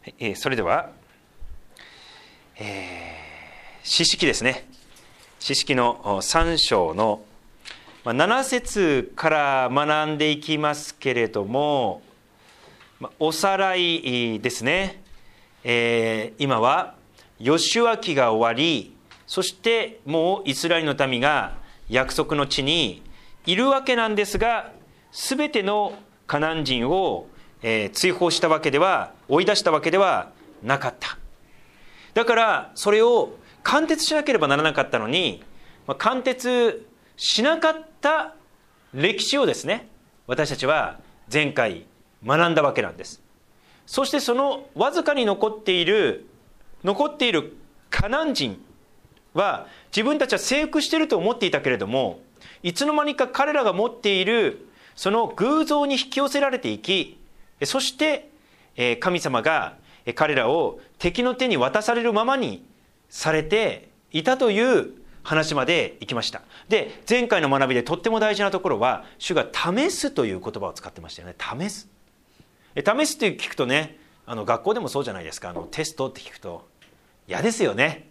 それでは、詩式ですね。詩式の3章の7節から学んでいきますけれども、おさらいですね。今はヨシュア記が終わり、そしてもうイスラエルの民が約束の地にいるわけなんですが、すべてのカナン人を追放したわけでは、追い出したわけではなかった。だからそれを貫徹しなければならなかったのに、貫徹しなかった歴史をですね、私たちは前回学んだわけなんです。そしてそのわずかに残っているカナン人は、自分たちは征服していると思っていたけれども、いつの間にか彼らが持っているその偶像に引き寄せられていき、そして神様が彼らを敵の手に渡されるままにされていたという話まで行きました。で、前回の学びでとっても大事なところは、主が試すという言葉を使ってましたよね。試すって聞くとね、学校でもそうじゃないですか。テストって聞くと嫌ですよね。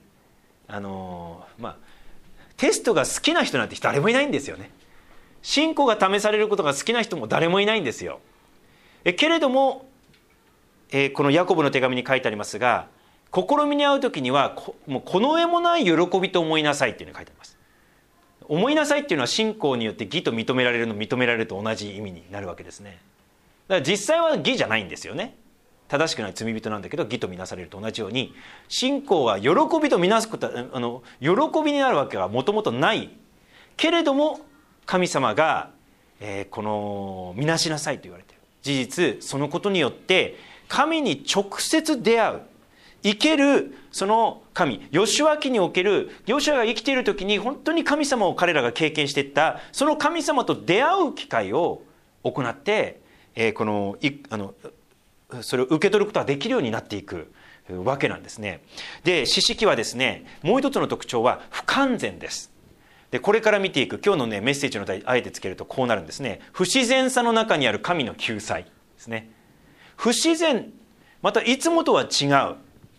テストが好きな人なんて誰もいないんですよね。信仰が試されることが好きな人も誰もいないんですよ。けれども、このヤコブの手紙に書いてありますが、試みに遭う時にはもうこの上もない喜びと思いなさいっていうのが書いてあります。思いなさいっていうのは信仰によって義と認められるの認められると同じ意味になるわけですね。だから実際は義じゃないんですよね。正しくない罪人なんだけど義とみなされると同じように、信仰が喜びとみなすことは喜びになるわけがもともとないけれども、神様が、このみなしなさいと言われている事実、そのことによって神に直接出会う生けるその神、ヨシュア記におけるヨシュアが生きている時に本当に神様を彼らが経験していった、その神様と出会う機会を行って、それを受け取ることができるようになっていくわけなんですね。で、詩式はですね、もう一つの特徴は不完全です。で、これから見ていく今日のね、メッセージの題あえてつけるとこうなるんですね。不自然さの中にある神の救済ですね。不自然、またいつもとは違う、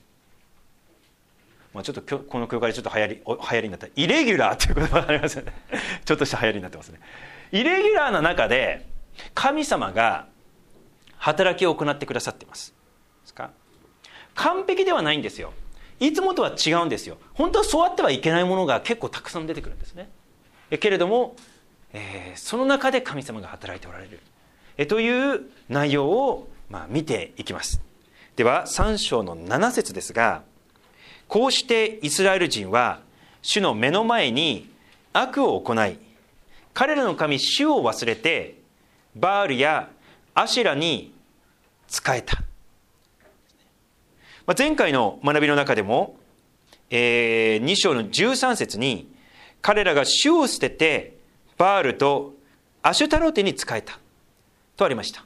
ちょっとこの教会でちょっと流行りになったイレギュラーという言葉がありますよね。ちょっとした流行りになってますね。イレギュラーな中で神様が働きを行ってくださっています。ですか？完璧ではないんですよ。いつもとは違うんですよ。本当はそうあってはいけないものが結構たくさん出てくるんですね。けれども、その中で神様が働いておられる、という内容を見ていきます。では3章の7節ですが、こうしてイスラエル人は主の目の前に悪を行い、彼らの神主を忘れてバールやアシェラに仕えた。前回の学びの中でも、2章の13節に彼らが主を捨ててバールとアシュタロテに仕えたとありました。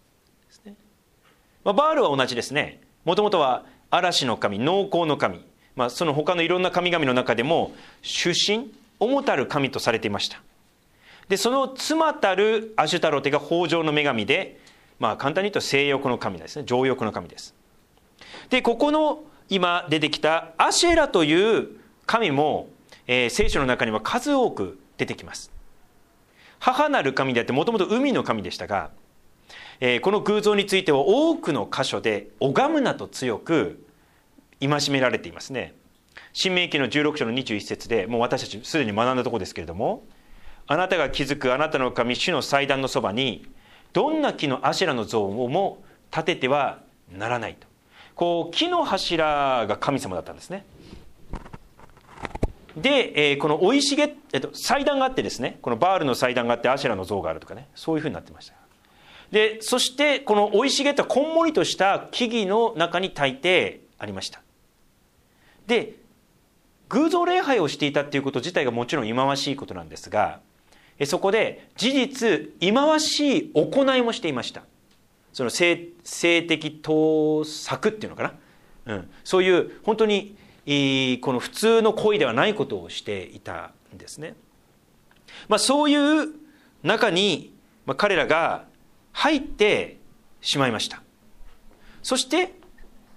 バールは同じですね。もともとは嵐の神、農耕の神、その他のいろんな神々の中でも主神、主たる神とされていました。で、その妻たるアシュタロテが豊穣の女神で、簡単に言うと性欲の神ですね。情欲の神です。で、ここの今出てきたアシェラという神も、聖書の中には数多く出てきます。母なる神であって、もともと海の神でしたが、この偶像については多くの箇所で拝むなと強く戒められていますね。申命記の16章の21節で、もう私たちすでに学んだところですけれども、あなたが築くあなたの神主の祭壇のそばにどんな木のアシェラの像も立ててはならないと。こう木の柱が神様だったんですね。で、この生い茂祭壇があってですね、このバールの祭壇があってアシェラの像があるとかね、そういうふうになってました。で、そしてこの生い茂ったこんもりとした木々の中に大抵ありました。で、偶像礼拝をしていたっていうこと自体がもちろん忌まわしいことなんですが、そこで事実忌まわしい行いもしていました。その性的盗作っていうのかな、そういう本当にこの普通の行為ではないことをしていたんですね。そういう中に彼らが入ってしまいました。そして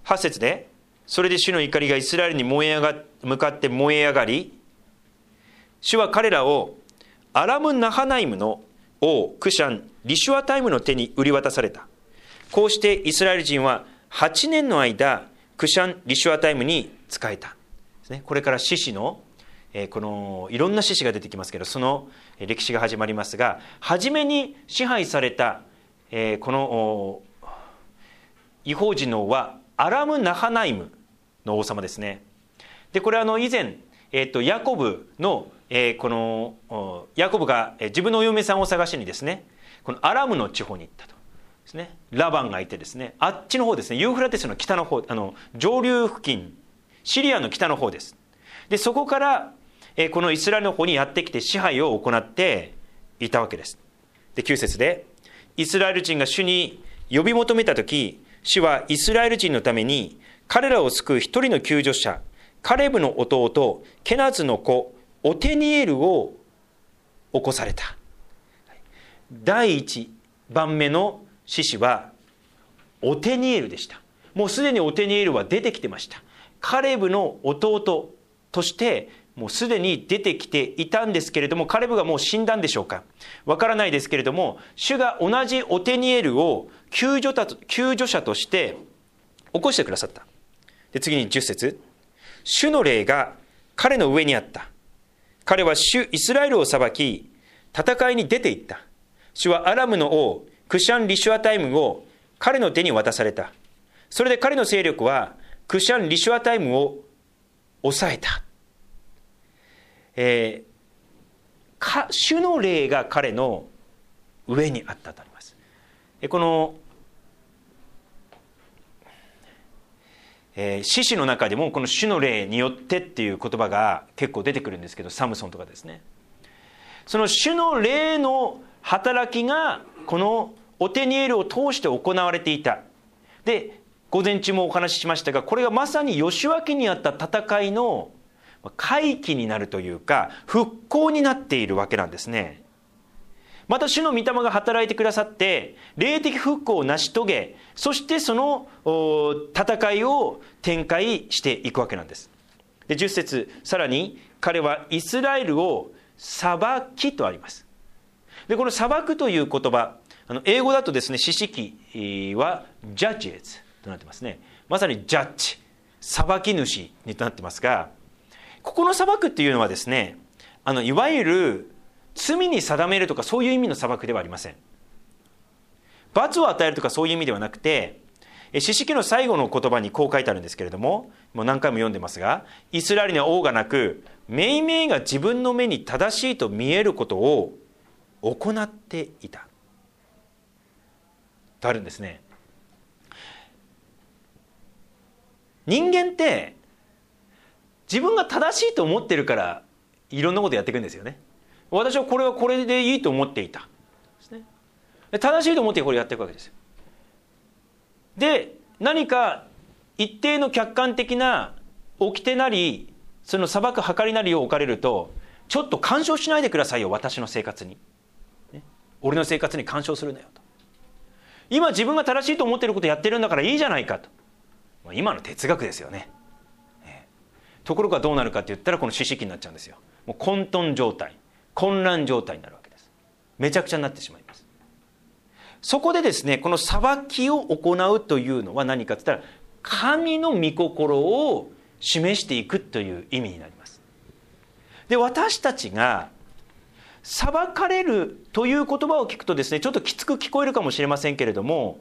8節で、それで主の怒りがイスラエルに向かって燃え上がり、主は彼らをアラム・ナハナイムの王クシャン・リシュアタイムの手に売り渡された。こうしてイスラエル人は8年の間クシャン・リシュアタイムに仕えた。これから獅子のこのいろんな獅子が出てきますけど、その歴史が始まりますが、初めに支配されたこの異邦人の王はアラム・ナハナイムの王様ですね。でこれ以前、ヤコブの、このヤコブが自分のお嫁さんを探しにですね、このアラムの地方に行ったとですね。ラバンがいてですね、あっちの方ですね、ユーフラテスの北の方、上流付近、シリアの北の方です。でそこからこのイスラエルの方にやってきて支配を行っていたわけです。で9節で、イスラエル人が主に呼び求めたとき、主はイスラエル人のために彼らを救う一人の救助者、カレブの弟ケナズの子オテニエルを起こされた。第一番目の獅子はオテニエルでした。もうすでにオテニエルは出てきてました。カレブの弟としてもうすでに出てきていたんですけれども、カレブがもう死んだんでしょうか、わからないですけれども、主が同じオテニエルを救助者として起こしてくださった。で次に10節、主の霊が彼の上にあった。彼は主イスラエルを裁き、戦いに出て行った。主はアラムの王クシャン・リシュアタイムを彼の手に渡された。それで彼の勢力はクシャン・リシュアタイムを抑えた。主の霊が彼の上にあったとあります。この獅子の中でもこの主の霊によってっていう言葉が結構出てくるんですけど、サムソンとかですね、その主の霊の働きがこのオテニエルを通して行われていた。で午前中もお話ししましたが、これがまさにヨシュア記にあった戦いの回帰になるというか復興になっているわけなんですね。また主の御霊が働いてくださって霊的復興を成し遂げ、そしてその戦いを展開していくわけなんです。で10節、さらに彼はイスラエルを裁きとあります。でこの裁くという言葉、英語だとですね、詩式は judges となってますね。まさにジャッジ、裁き主になってますが、ここの裁くっていうのはですね、いわゆる罪に定めるとかそういう意味の裁くではありません。罰を与えるとかそういう意味ではなくて、詩式の最後の言葉にこう書いてあるんですけれども、もう何回も読んでますが、イスラエルには王がなく、めいめいが自分の目に正しいと見えることを行っていたとあるんですね。人間って自分が正しいと思ってるからいろんなことやっていくんですよね。私はこれはこれでいいと思っていたですね。正しいと思ってこれやっていくわけですよ。で何か一定の客観的な掟なりその裁く計りなりを置かれると、ちょっと干渉しないでくださいよ、私の生活に、ね、俺の生活に干渉するなよと。今自分が正しいと思っていることやってるんだからいいじゃないかと、今の哲学ですよね。ところがどうなるかって言ったら、この四式になっちゃうんですよ。もう混沌状態、混乱状態になるわけです。めちゃくちゃになってしまいます。そこでですね、この裁きを行うというのは何かって言ったら、神の御心を示していくという意味になります。で私たちが裁かれるという言葉を聞くとですね、ちょっときつく聞こえるかもしれませんけれども、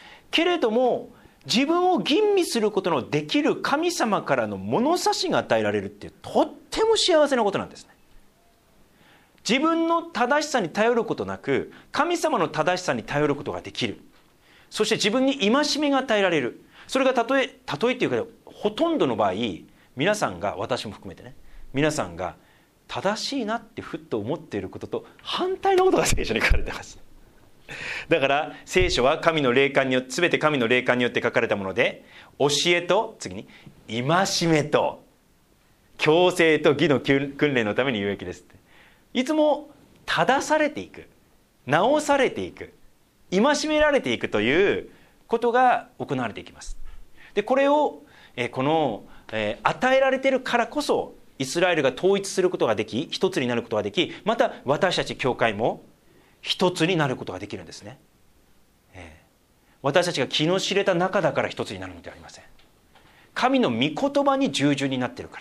自分を吟味することのできる神様からの物差しが与えられるっていう、とっても幸せなことなんですね。自分の正しさに頼ることなく、神様の正しさに頼ることができる。そして自分に戒めが与えられる。それが例えっていうか、ほとんどの場合、皆さんが、私も含めてね、皆さんが正しいなってふっと思っていることと反対のことが聖書に書かれています。だから聖書は神の霊感によって、全て神の霊感によって書かれたもので、教えと次に戒めと矯正と義の訓練のために有益ですって、いつも正されていく、直されていく、戒められていくということが行われていきます。 でこれをこの与えられているからこそイスラエルが統一することができ、一つになることができ、また私たち教会も一つになることができるんですね。私たちが気の知れた仲だから一つになるのではありません。神の御言葉に従順になっているから、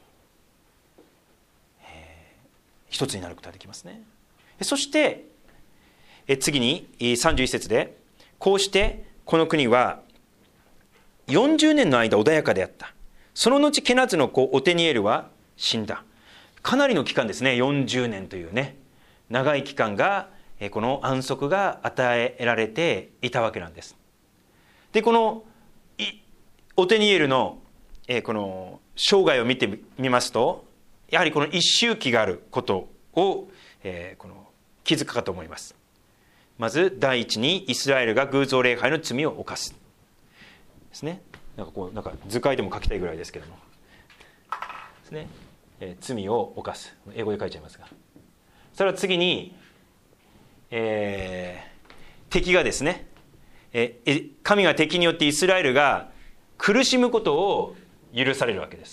一つになることができますね。そして次に31節で、こうしてこの国は40年の間穏やかであった。その後ケナズの子オテニエルは死んだ。かなりの期間ですね。40年というね、長い期間がこの安息が与えられていたわけなんです。でこのオテニエルのこの生涯を見てみますと、やはりこの一周期があることをこの気づくかと思います。まず第一にイスラエルが偶像礼拝の罪を犯すですね。なんか図解でも書きたいぐらいですけどもですね、罪を犯す、英語で書いちゃいますが、それは次に、敵がですね、神が敵によってイスラエルが苦しむことを許されるわけです。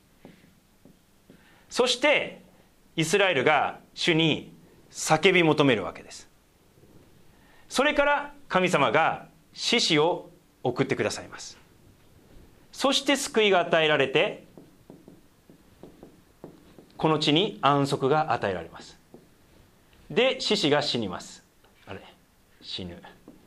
そしてイスラエルが主に叫び求めるわけです。それから神様が獅子を送ってくださいます。そして救いが与えられて、この地に安息が与えられます。で獅子が死にます。死ぬ。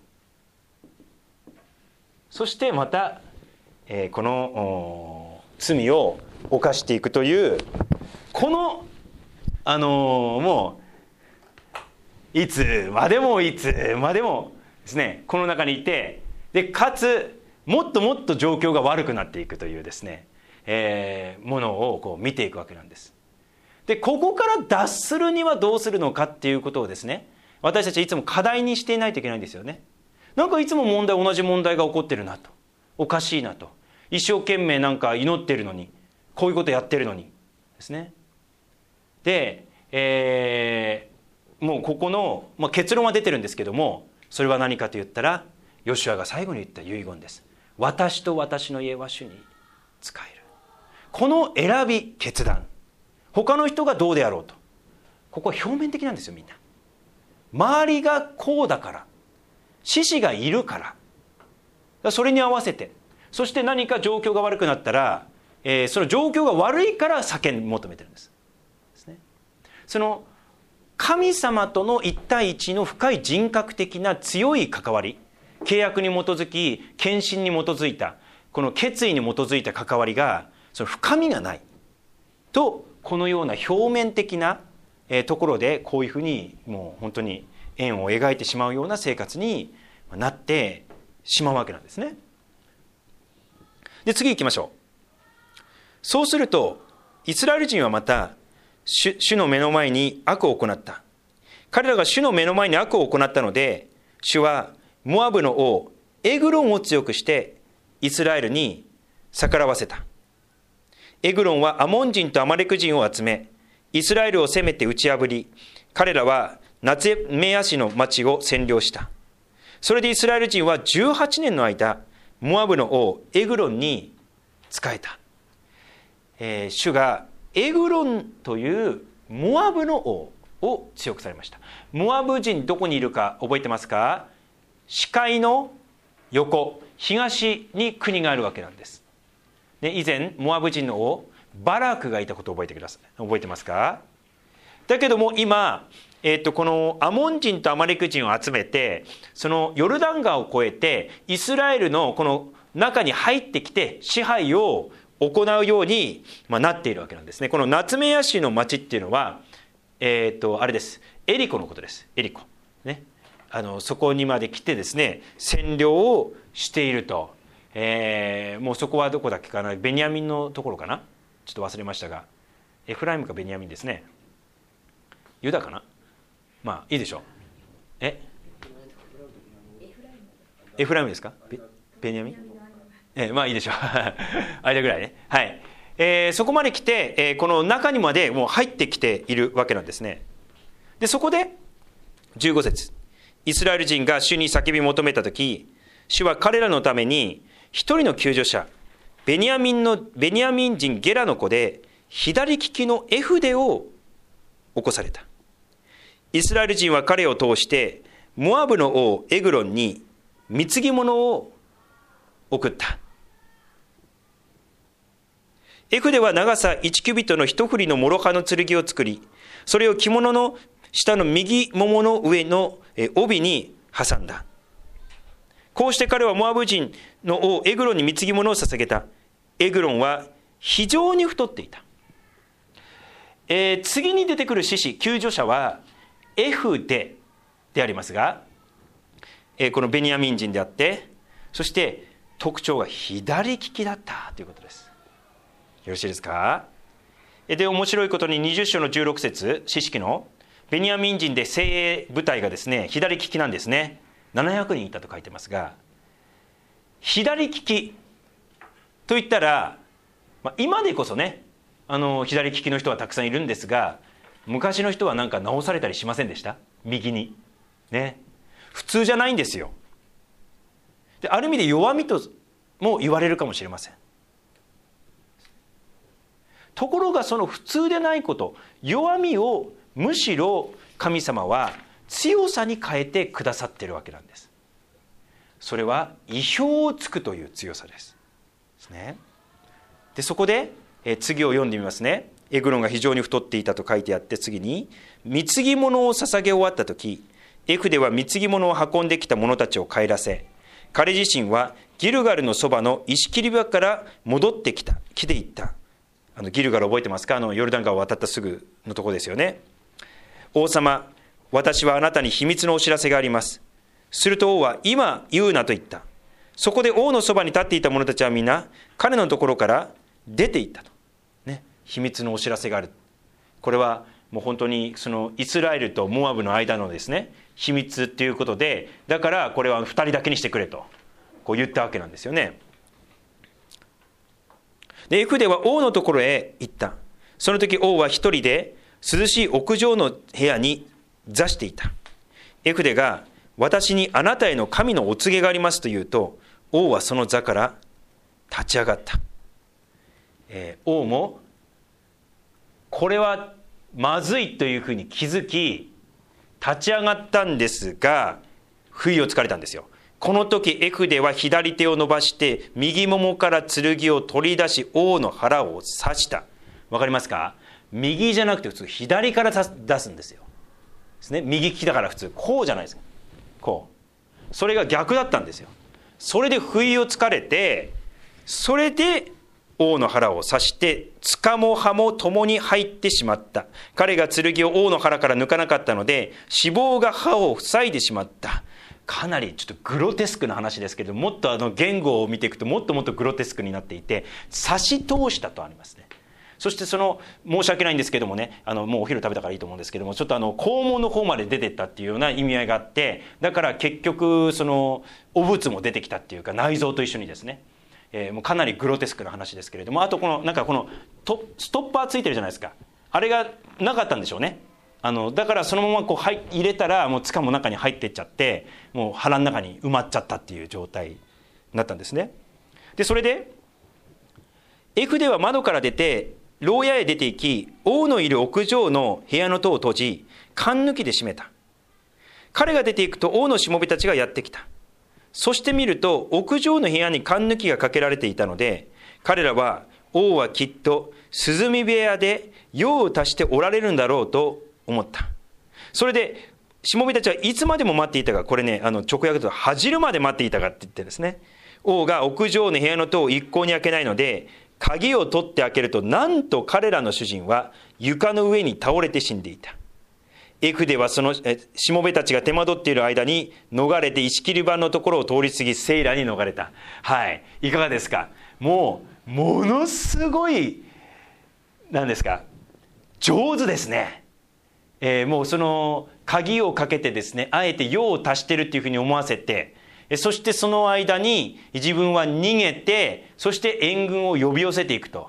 そしてまた、この罪を犯していくという、このもういつまでもですね、この中にいて、でかつもっともっと状況が悪くなっていくというですね、ものをこう見ていくわけなんです。でここから脱するにはどうするのかっていうことをですね、私たちはいつも課題にしていないといけないんですよね。なんかいつも同じ問題が起こってるなと、おかしいなと、一生懸命なんか祈ってるのに、こういうことやってるのにですね。で、もうここの、結論は出てるんですけども、それは何かと言ったら、ヨシュアが最後に言った遺言です。私と私の家は主に仕える。この選び決断、他の人がどうであろうと、ここは表面的なんですよ。みんな周りがこうだから、獅子がいるから、それに合わせて、そして何か状況が悪くなったら、その状況が悪いから叫び求めてるんです。その神様との一対一の深い人格的な強い関わり、契約に基づき、献身に基づいた、この決意に基づいた関わりが、その深みがないと、このような表面的なところでこういうふうにもう本当に円を描いてしまうような生活になってしまうわけなんですね。で次行きましょう。そうするとイスラエル人はまた主の目の前に悪を行った。彼らが主の目の前に悪を行ったので、主はモアブの王エグロンを強くしてイスラエルに逆らわせた。エグロンはアモン人とアマレク人を集め、イスラエルを攻めて打ち破り、彼らはナツメヤ市の町を占領した。それでイスラエル人は18年の間、モアブの王エグロンに仕えた。主がエグロンというモアブの王を強くされました。モアブ人どこにいるか覚えてますか？視界の横、東に国があるわけなんです。で以前モアブ人の王バラクがいたことを覚えてください。覚えてますか？だけども今、このアモン人とアマレク人を集めて、そのヨルダン川を越えてイスラエルのこの中に入ってきて支配を行うようになっているわけなんですね。このナツメヤ市の町っていうのは、あれです。エリコのことです。エリコ。ね。そこにまで来てですね、占領をしていると。もうそこはどこだっけかな、ベニヤミンのところかな、ちょっと忘れましたが、エフライムかベニヤミンですね。ユダかな、まあいいでしょう。エフライムですか、ベニヤミン、まあいいでしょう間ぐらいね。はい、そこまで来て、この中にまでもう入ってきているわけなんですね。でそこで15節、イスラエル人が主に叫び求めたとき、主は彼らのために一人の救助者、ベニヤミン人ゲラの子で左利きのエフデを起こされた。イスラエル人は彼を通してモアブの王エグロンに貢ぎ物を送った。エフデは長さ1キュビットの一振りの諸刃の剣を作り、それを着物の下の右ももの上の帯に挟んだ。こうして彼はモアブ人の王エグロンに貢ぎ物を捧げた。エグロンは非常に太っていた。次に出てくる獅子、救助者はエフデでありますが、このベニヤミン人であって、そして特徴が左利きだったということです。よろしいですか。で、面白いことに20章の16節、士師記のベニヤミン人で精鋭部隊がですね、左利きなんですね。700人いたと書いてますが、左利きといったら、今でこそね、左利きの人はたくさんいるんですが、昔の人はなんか直されたりしませんでした？右にね、普通じゃないんですよ。で、ある意味で弱みとも言われるかもしれません。ところがその普通でないこと、弱みをむしろ神様は強さに変えてくださっているわけなんです。それは意表をつくという強さです。で、そこで次を読んでみますね。エグロンが非常に太っていたと書いてあって、次に貢ぎ物を捧げ終わった時、エフデは貢ぎ物を運んできた者たちを帰らせ、彼自身はギルガルのそばの石切り場から戻ってきていった。ギルガル覚えてますか？ヨルダン川を渡ったすぐのところですよね。王様、私はあなたに秘密のお知らせがあります。すると王は、今言うなと言った。そこで王のそばに立っていた者たちはみんな彼のところから出ていったと、ね、秘密のお知らせがある。これはもう本当にそのイスラエルとモアブの間のですね、秘密ということで、だからこれは2人だけにしてくれとこう言ったわけなんですよね。で、エフデは王のところへ行った。その時王は一人で涼しい屋上の部屋に座していた。エフデが、私にあなたへの神のお告げがありますと言うと、王はその座から立ち上がった。王もこれはまずいというふうに気づき立ち上がったんですが、不意をつかれたんですよ。この時エフデは左手を伸ばして右ももから剣を取り出し、王の腹を刺した。わかりますか？右じゃなくて普通左から出すんですよ。ですね、右利きだから普通こうじゃないですか。こう、それが逆だったんですよ。それで不意をつかれて、それで王の腹を刺して柄も刃も共に入ってしまった。彼が剣を王の腹から抜かなかったので、脂肪が歯を塞いでしまった。かなりちょっとグロテスクな話ですけど、もっと言語を見ていくともっともっとグロテスクになっていて、刺し通したとありますね。そして申し訳ないんですけどもね、もうお昼食べたからいいと思うんですけども、ちょっと肛門の方まで出てったっていうような意味合いがあって、だから結局お物も出てきたっていうか、内臓と一緒にですね、もうかなりグロテスクな話ですけれども、あとなんかストッパーついてるじゃないですか。あれがなかったんでしょうね。だからそのまま入れたらもう塚も中に入っていっちゃって、もう腹の中に埋まっちゃったっていう状態になったんですね。で、それでエフデは窓から出て牢屋へ出て行き、王のいる屋上の部屋の戸を閉じ、缶抜きで閉めた。彼が出ていくと王のしもべたちがやってきた。そして見ると屋上の部屋に缶抜きがかけられていたので、彼らは王はきっと涼み部屋で用を足しておられるんだろうと思った。それでしもべたちはいつまでも待っていたが、これね、直訳だと恥じるまで待っていたがって言ってですね、王が屋上の部屋の戸を一向に開けないので、鍵を取って開けると、なんと彼らの主人は床の上に倒れて死んでいた。エフデはそのしもべたちが手間取っている間に逃れて石切り場のところを通り過ぎ、セイラに逃れた。はい、いかがですか？もうものすごい何ですか、上手ですね。もう鍵をかけてですね、あえて用を足してるっていうふうに思わせて、そしてその間に自分は逃げて、そして援軍を呼び寄せていくと。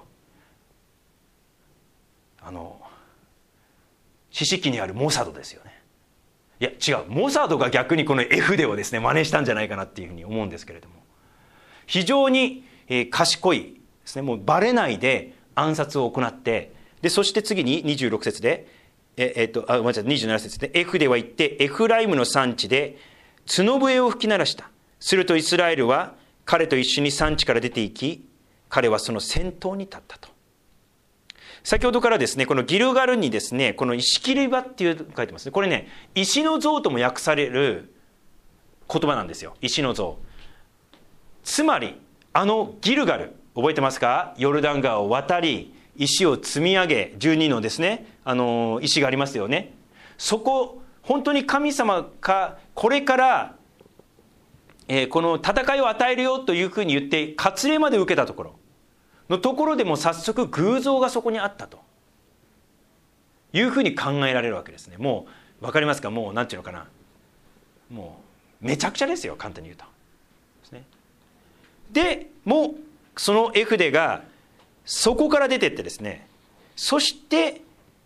四式にあるモサドですよね。いや違う、モサドが逆にこのエフデをですね真似したんじゃないかなっていうふうに思うんですけれども、 非常に賢いですね。もうバレないで暗殺を行って、でそして次に26節で27節で、エフデは言ってエフライムの産地で角笛を吹き鳴らした。するとイスラエルは彼と一緒に産地から出て行き、彼はその先頭に立ったと。先ほどからですね、このギルガルにですね、この石切り場っていう書いてますね。これね、石の像とも訳される言葉なんですよ。石の像。つまりギルガル、覚えてますか？ヨルダン川を渡り石を積み上げ、12のですね、石がありますよね。そこ本当に神様がこれから、この戦いを与えるよというふうに言って割礼まで受けたところでも早速偶像がそこにあったというふうに考えられるわけですね。もう分かりますか？もうなんていうのかな、もうめちゃくちゃですよ、簡単に言うとですね。でもうそのエフデがそこから出てってですね、そして、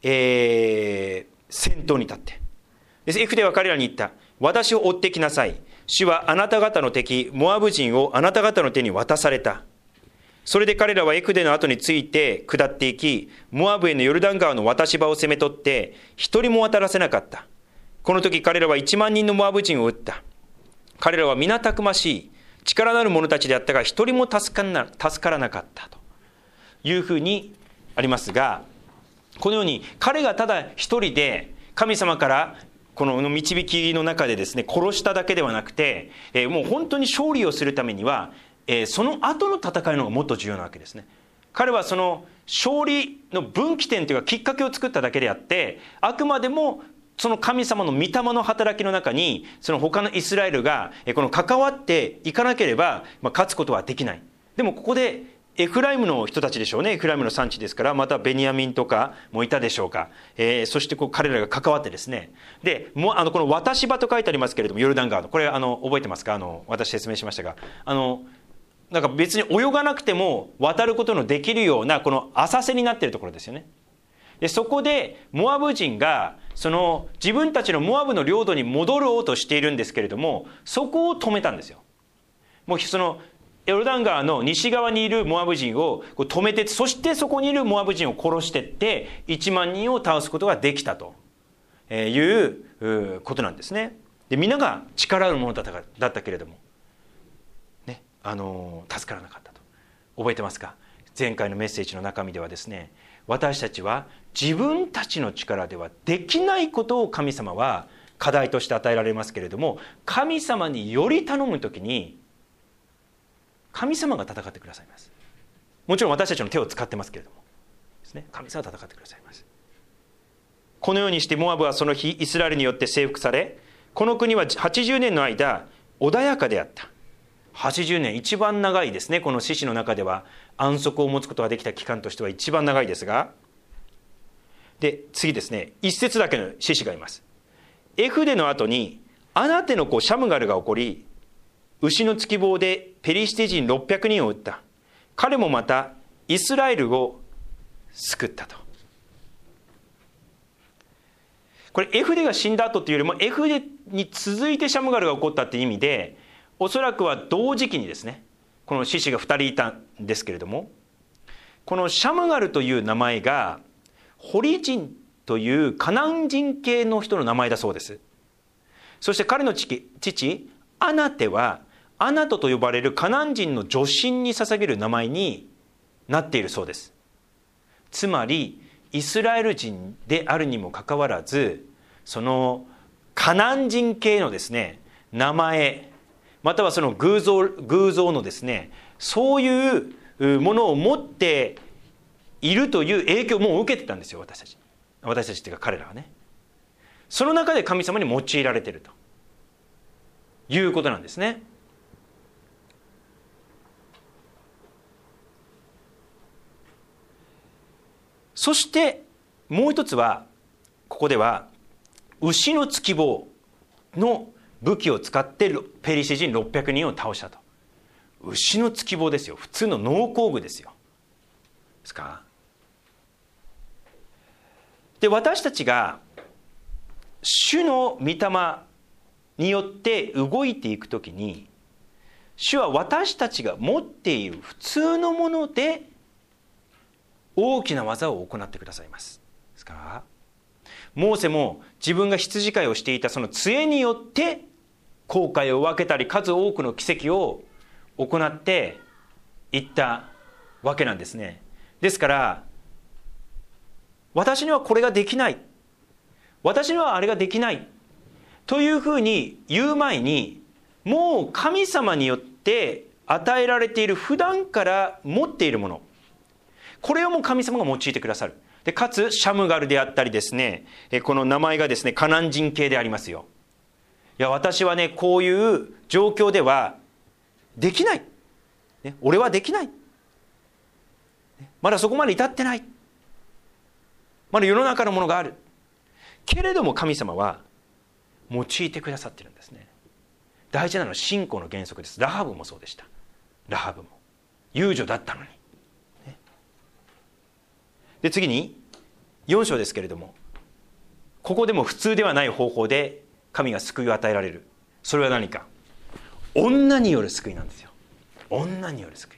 先頭に立って、エフデは彼らに言った。私を追ってきなさい。主はあなた方の敵モアブ人をあなた方の手に渡された。それで彼らはエフデの後について下っていき、モアブへのヨルダン川の渡し場を攻め取って一人も渡らせなかった。この時彼らは1万人のモアブ人を撃った。彼らは皆たくましい力のある者たちであったが、一人も助からなかったというふうにありますが、このように彼がただ一人で神様からこの導きの中でですね、殺しただけではなくて、もう本当に勝利をするためには、その後の戦いの方がもっと重要なわけですね。彼はその勝利の分岐点というかきっかけを作っただけであって、あくまでもその神様の御霊の働きの中にその他のイスラエルがこの関わっていかなければ勝つことはできない。でもここでエフライムの人たちでしょうね。エフライムの産地ですから、またベニヤミンとかもいたでしょうか。そして彼らが関わってですね、でもうこの渡し場と書いてありますけれども、ヨルダン川のこれ覚えてますか？私説明しましたが、なんか別に泳がなくても渡ることのできるようなこの浅瀬になっているところですよね。でそこでモアブ人がその自分たちのモアブの領土に戻ろうとしているんですけれども、そこを止めたんですよ。もうそのヨルダン川の西側にいるモアブ人を止めて、そしてそこにいるモアブ人を殺していって1万人を倒すことができたということなんですね。で皆が力ある者だったけれども、ね、助からなかったと。覚えてますか？前回のメッセージの中身ではですね、私たちは自分たちの力ではできないことを神様は課題として与えられますけれども、神様により頼むときに神様が戦ってくださいます。もちろん私たちの手を使ってますけれどもですね、神様が戦ってくださいます。このようにしてモアブはその日イスラエルによって征服され、この国は80年の間穏やかであった。80年、一番長いですね。この獅子の中では安息を持つことができた期間としては一番長いですが、で次ですね、一節だけの獅子がいます。エフデの後にアナテの子シャムガルが起こり、牛の突き棒でペリシテ人600人を撃った。彼もまたイスラエルを救ったと。これエフデが死んだ後というよりもエフデに続いてシャムガルが起こったっていう意味で、おそらくは同時期にですね、この獅子が2人いたんですけれども、このシャムガルという名前がホリ人というカナン人系の人の名前だそうです。そして彼の父アナテはアナトと呼ばれるカナン人の女神に捧げる名前になっているそうです。つまりイスラエル人であるにもかかわらず、そのカナン人系のですね名前、またはその偶像のですね、そういうものを持っているという影響をもう受けてたんですよ、私たちっていうか彼らはね。その中で神様に用いられているということなんですね。そしてもう一つは、ここでは牛の突き棒の武器を使ってペリシテ人600人を倒したと。牛の突き棒ですよ。普通の農工具ですよ。ですか。で私たちが主の御霊によって動いていくときに、 主は私たちが持っている普通のもので大きな技を行ってくださいます。ですからモーセも自分が羊飼いをしていたその杖によって航海を分けたり数多くの奇跡を行っていったわけなんですね。ですから私にはこれができない、私にはあれができないというふうに言う前に、もう神様によって与えられている普段から持っているもの、これをもう神様が用いてくださる。でかつシャムガルであったりですね、この名前がですねカナン人系でありますよ。いや私はねこういう状況ではできない、ね、俺はできない、まだそこまで至ってない、まだ世の中のものがあるけれども、神様は用いてくださっているんですね。大事なのは信仰の原則です。ラハブもそうでした。ラハブも遊女だったのに、ね、で次に4章ですけれども、ここでも普通ではない方法で神が救いを与えられる。それは何か、女による救いなんですよ。女による救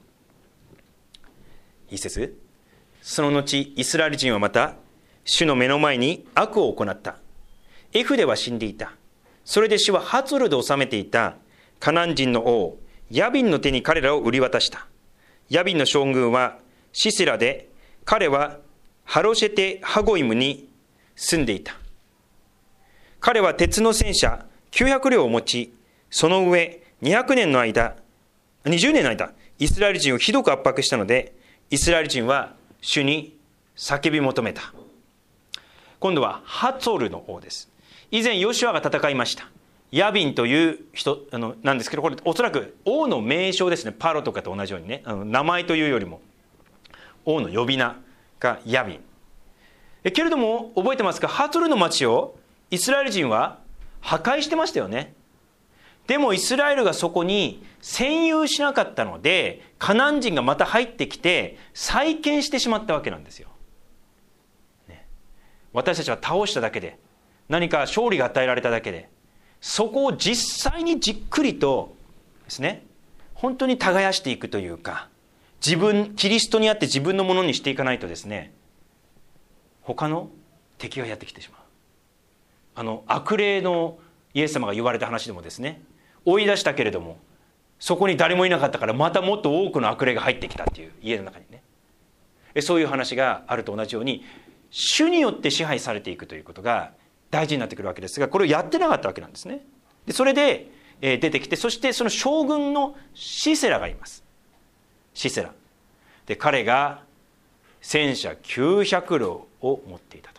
い。一節、その後イスラエル人はまた主の目の前に悪を行った。エフでは死んでいた。それで主はハツルで治めていたカナン人の王ヤビンの手に彼らを売り渡した。ヤビンの将軍はシセラで、彼はハロシェテハゴイムに住んでいた。彼は鉄の戦車900両を持ち、その上20年の間イスラエル人をひどく圧迫したので、イスラエル人は主に叫び求めた。今度はハツォルの王です。以前ヨシュアが戦いましたヤビンという人なんですけど、これおそらく王の名称ですね。パロとかと同じようにね、名前というよりも王の呼び名がヤビン。けれども覚えてますか、ハツォルの町をイスラエル人は破壊してましたよね。でもイスラエルがそこに占有しなかったので、カナン人がまた入ってきて再建してしまったわけなんですよ、ね、私たちは倒しただけで、何か勝利が与えられただけで、そこを実際にじっくりとですね、本当に耕していくというか、キリストにあって自分のものにしていかないとですね、他の敵がやってきてしまう。悪霊のイエス様が言われた話でもですね、追い出したけれどもそこに誰もいなかったから、またもっと多くの悪霊が入ってきたっていう、家の中にね、そういう話があると同じように、主によって支配されていくということが大事になってくるわけですが、これをやってなかったわけなんですね。でそれで出てきて、そしてその将軍のシセラがいます。シセラで、彼が戦車900両を持っていたと。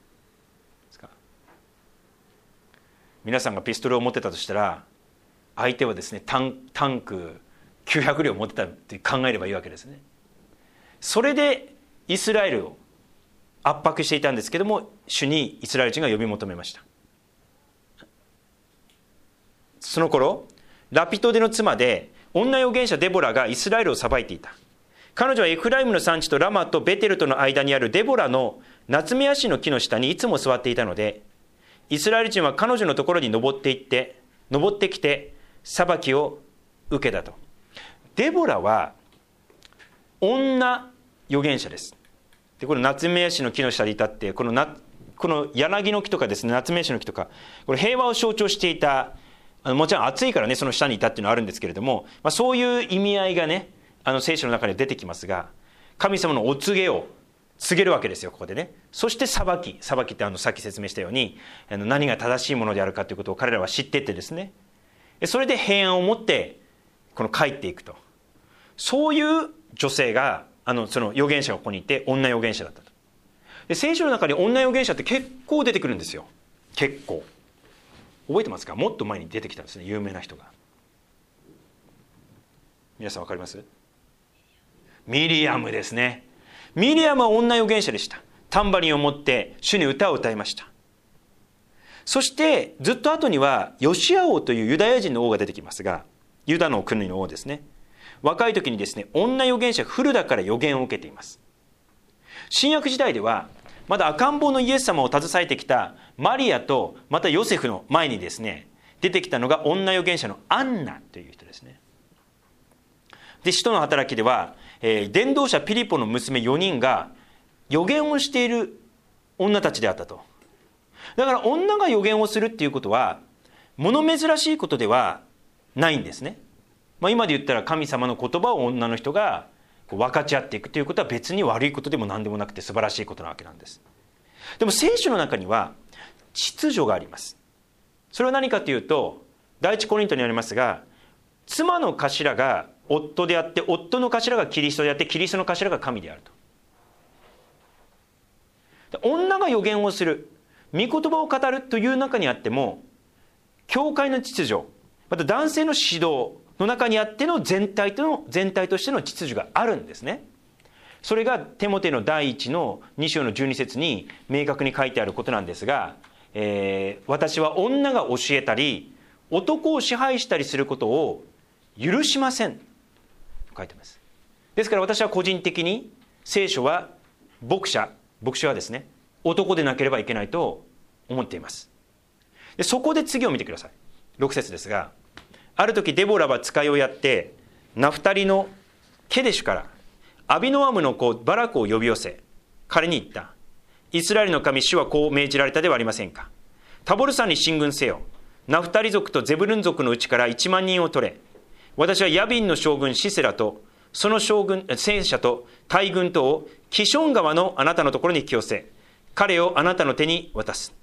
皆さんがピストルを持ってたとしたら、相手はですねタンク900両持ってたって考えればいいわけですね。それでイスラエルを圧迫していたんですけども、主にイスラエル人が呼び求めました。その頃ラピトデの妻で女預言者デボラがイスラエルを裁いていた。彼女はエフライムの産地とラマとベテルとの間にあるデボラのナツメヤシの木の下にいつも座っていたので、イスラエル人は彼女のところに登ってきて裁きを受けたと。デボラは女預言者です。でこのナツメヤシの木の下にいたって、この柳の木とかですね、ナツメヤシの木とか、これ平和を象徴していた。もちろん暑いからね、その下にいたっていうのはあるんですけれども、そういう意味合いがね、聖書の中で出てきますが、神様のお告げを告げるわけですよ、ここでね。そして裁きってさっき説明したように、何が正しいものであるかということを彼らは知っていってですね、それで平安を持って帰っていくと。そういう女性がその預言者がここにいて、女預言者だったと。で聖書の中に女預言者って結構出てくるんですよ。結構覚えてますか。もっと前に出てきたんですね、有名な人が。皆さん分かります？ミリアムですね。ミリアムは女預言者でした。タンバリンを持って主に歌を歌いました。そしてずっと後にはヨシア王というユダヤ人の王が出てきますが、ユダの国の王ですね。若い時にですね、女預言者フルダから預言を受けています。新約時代ではまだ赤ん坊のイエス様を携えてきたマリアとまたヨセフの前にですね、出てきたのが女預言者のアンナという人ですね。 で使徒の働きでは、伝道者ピリポの娘4人が預言をしている女たちであったと。だから女が預言をするっていうことは物珍しいことではないんですね。今で言ったら神様の言葉を女の人が分かち合っていくということは別に悪いことでも何でもなくて素晴らしいことなわけなんです。でも聖書の中には秩序があります。それは何かというと、第一コリントにありますが、妻の頭が夫であって、夫の頭がキリストであって、キリストの頭が神であると。女が預言をする、御言葉を語るという中にあっても、教会の秩序、また男性の指導の中にあっての全体としての秩序があるんですね。それがテモテの第1の2章の12節に明確に書いてあることなんですが、私は女が教えたり男を支配したりすることを許しませんと書いてます。ですから私は個人的に聖書は牧師はですね、男でなければいけないと思っています。でそこで次を見てください。6節ですが、ある時デボラは使いをやってナフタリのケデシュからアビノアムの子バラクを呼び寄せ、彼に言った。イスラエルの神主はこう命じられたではありませんか。タボル山に進軍せよ。ナフタリ族とゼブルン族のうちから1万人を取れ。私はヤビンの将軍シセラとその戦車と大軍とをキション川のあなたのところに引き寄せ、彼をあなたの手に渡す。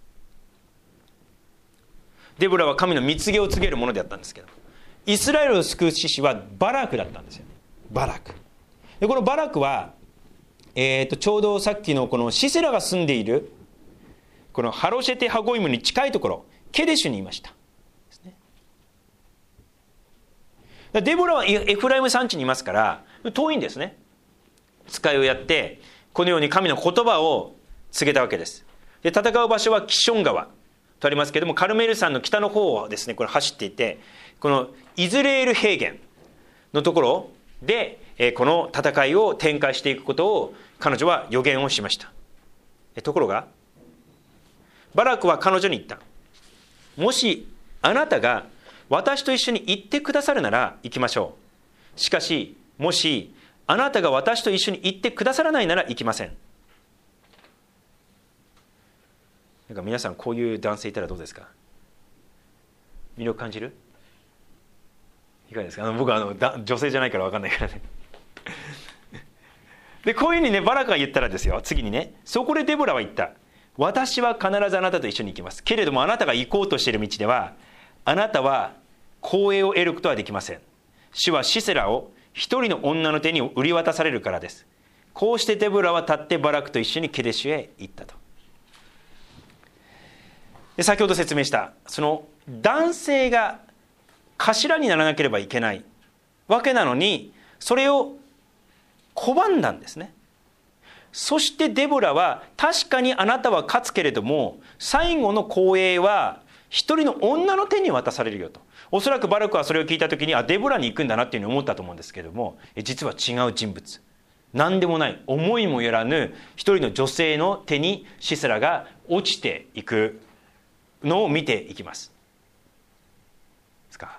デボラは神の蜜げを告げるものであったんですけど、イスラエルを救う獅子はバラクだったんですよね。バラクで、このバラクは、ちょうどさっきのこのシセラが住んでいるこのハロシェテハゴイムに近いところケデシュにいましたですね。デボラはエフライム山地にいますから遠いんですね。使いをやってこのように神の言葉を告げたわけです。で戦う場所はキション川とありますけれども、カルメル山の北の方をですね、これ走っていて、このイズレール平原のところでこの戦いを展開していくことを彼女は予言をしました。ところがバラクは彼女に言った。もしあなたが私と一緒に行ってくださるなら行きましょう。しかしもしあなたが私と一緒に行ってくださらないなら行きません。なんか皆さんこういう男性いたらどうですか。魅力感じる？いかがですか。僕は女性じゃないから分かんないからねでこういうふうにねバラクが言ったらですよ、次にね、そこでデボラは言った。私は必ずあなたと一緒に行きます。けれどもあなたが行こうとしている道ではあなたは光栄を得ることはできません。主はシセラを一人の女の手に売り渡されるからです。こうしてデボラは立ってバラクと一緒にケデシュへ行ったと。で先ほど説明したその男性が頭にならなければいけないわけなのにそれを拒んだんですね。そしてデボラは確かにあなたは勝つけれども最後の光栄は一人の女の手に渡されるよと。おそらくバラクはそれを聞いた時にデボラに行くんだなっていうふうに思ったと思うんですけれども、実は違う人物、何でもない思いもよらぬ一人の女性の手にシセラが落ちていくのを見ていきます。ですか。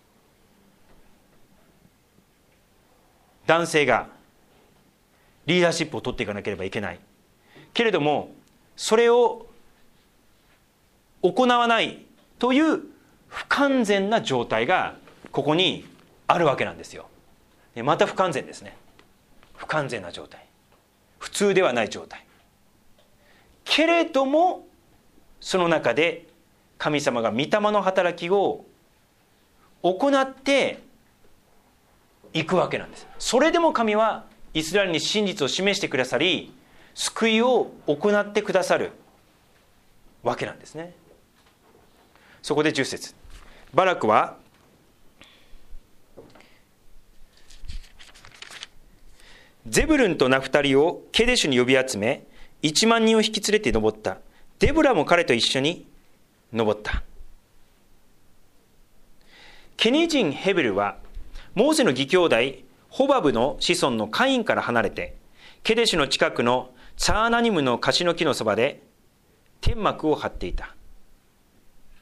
男性がリーダーシップを取っていかなければいけないけれどもそれを行わないという不完全な状態がここにあるわけなんですよ。また不完全ですね。不完全な状態、普通ではない状態けれどもその中で神様が御霊の働きを行っていくわけなんです。それでも神はイスラエルに真実を示してくださり救いを行ってくださるわけなんですね。そこで10節、バラクはゼブルンとナフタリをケデシュに呼び集め1万人を引き連れて登った。デブラも彼と一緒に登った。ケニ人ヘベルはモーセの義兄弟ホバブの子孫のカインから離れてケデシュの近くのツァーナニムのカシの木のそばで天幕を張っていた。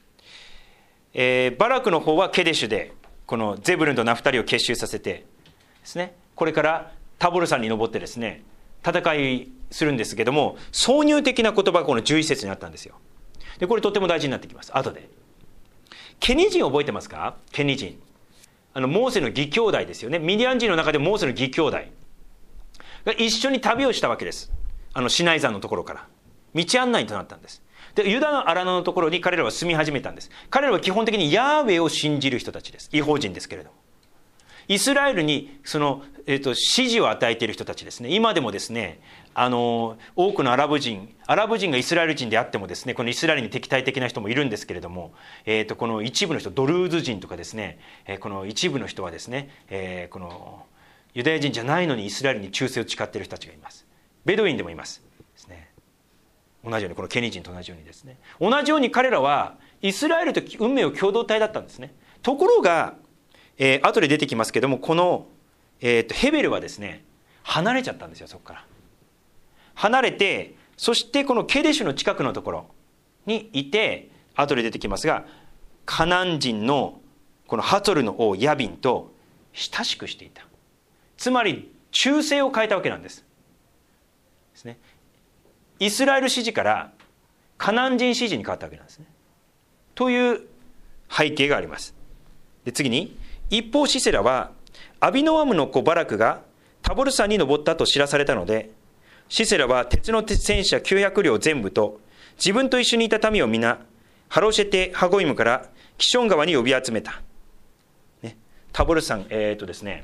バラクの方はケデシュでこのゼブルンとナフタリを結集させて、 ですね、これからタボル山に登ってですね戦いするんですけども、挿入的な言葉がこの11節にあったんですよ。でこれとても大事になってきます。後でケニ人覚えてますか？ケニ人、モーセの義兄弟ですよね。ミディアン人の中でモーセの義兄弟が一緒に旅をしたわけです。シナイ山のところから道案内となったんです。でユダの荒野のところに彼らは住み始めたんです。彼らは基本的にヤーウェイを信じる人たちです。異邦人ですけれども、イスラエルに指示を与えている人たちですね。今でもですね、多くのアラブ人がイスラエル人であってもですね、このイスラエルに敵対的な人もいるんですけれども、この一部の人、ドルーズ人とかですね、この一部の人はですね、このユダヤ人じゃないのにイスラエルに忠誠を誓っている人たちがいます。ベドウィンでもいますですね。同じようにこのケニ人と同じようにですね、同じように彼らはイスラエルと運命を共同体だったんですね。ところが後で出てきますけども、この、ヘベルはですね離れちゃったんですよ。そこから離れて、そしてこのケデシュの近くのところにいて、後で出てきますが、カナン人のこのハツォルの王ヤビンと親しくしていた。つまり忠誠を変えたわけなんですですね。イスラエル支持からカナン人支持に変わったわけなんですね。という背景があります。で次に、一方シセラはアビノアムの子バラクがタボル山に登ったと知らされたので、シセラは鉄の戦車900両全部と自分と一緒にいた民を皆ハロシェテ・ハゴイムからキション川に呼び集めた、ね、タボル山ですね、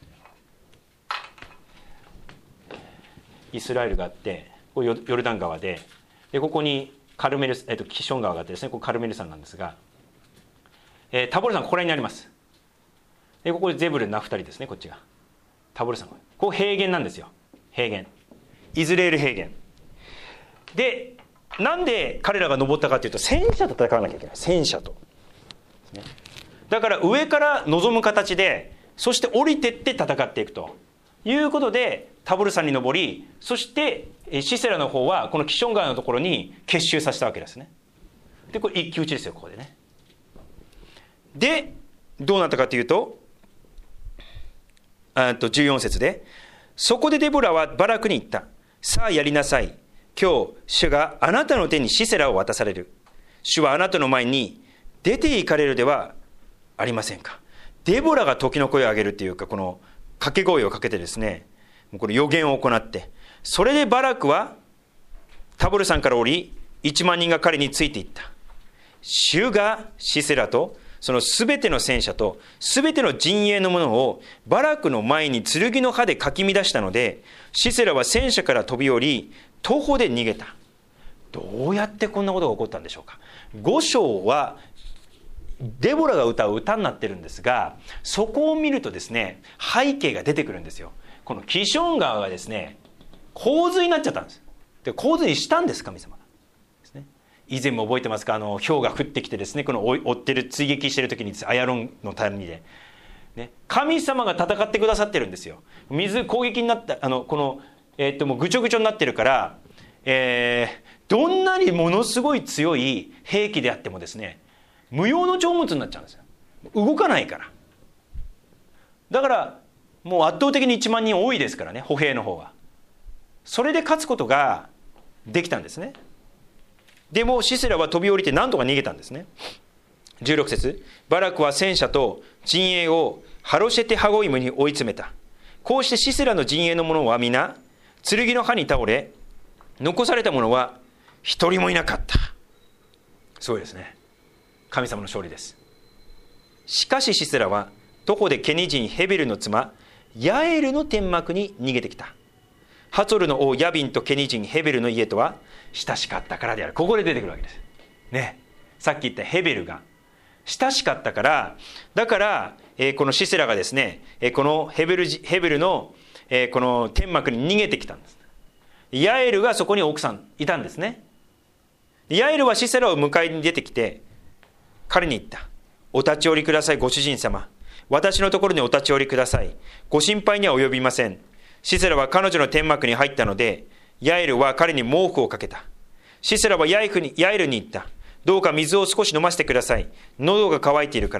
イスラエルがあって、ここヨルダン川で、ここにカルメル、キション川があってですね、ここカルメル山なんですが、タボル山ここら辺にあります。でここでゼブルナフタリですね。こっちがタボル山、ここ平原なんですよ。平原、イスラエル平原で、なんで彼らが登ったかというと、戦車と戦わなきゃいけない。戦車と、ね、だから上から望む形で、そして降りてって戦っていくということでタボル山に登り、そしてシセラの方はこのキション川のところに結集させたわけですね。でこれ一騎打ちですよ、ここでね。でどうなったかというと、14節で、そこでデボラはバラクに言った。さあやりなさい。今日主があなたの手にシセラを渡される。主はあなたの前に出て行かれるではありませんか。デボラが時の声を上げるというか、この掛け声をかけてですね、これ予言を行って、それでバラクはタボル山から降り、1万人が彼についていった。主がシセラとそのすべての戦車とすべての陣営のものをバラクの前に剣の刃でかき乱したので、シセラは戦車から飛び降り徒歩で逃げた。どうやってこんなことが起こったんでしょうか。5章はデボラが歌う歌になってるんですが、そこを見るとですね、背景が出てくるんですよ。このキション川がですね洪水になっちゃったんです。で洪水にしたんです、神様がですね。以前も覚えてますか、氷が降ってきてですね、この追ってる追撃してる時にアヤロンの谷で、ね、神様が戦ってくださってるんですよ。水攻撃になったこの、もうぐちょぐちょになってるから、どんなにものすごい強い兵器であってもですね、無用の長物になっちゃうんですよ。動かないから。だからもう圧倒的に1万人多いですからね、歩兵の方が。それで勝つことができたんですね。でもシセラは飛び降りて何とか逃げたんですね。16節、バラクは戦車と陣営をハロシェテハゴイムに追い詰めた。こうしてシセラの陣営の者は皆剣の刃に倒れ、残された者は一人もいなかった。すごいですね。神様の勝利です。しかしシセラは徒歩でケニ人ヘベルの妻ヤエルの天幕に逃げてきた。ハツォルの王ヤビンとケニ人ヘベルの家とは親しかったからである。ここで出てくるわけですね。さっき言ったヘベルが親しかったから、だから、このシセラがですね、このヘベルの、この天幕に逃げてきたんです。ヤエルがそこに奥さんいたんですね。ヤエルはシセラを迎えに出てきて彼に言った。お立ち寄りください、ご主人様。私のところにお立ち寄りください。ご心配には及びません。シセラは彼女の天幕に入ったので、ヤエルは彼に毛布をかけた。シセラはヤエルに言った。どうか水を少し飲ませてください。喉が渇いているから。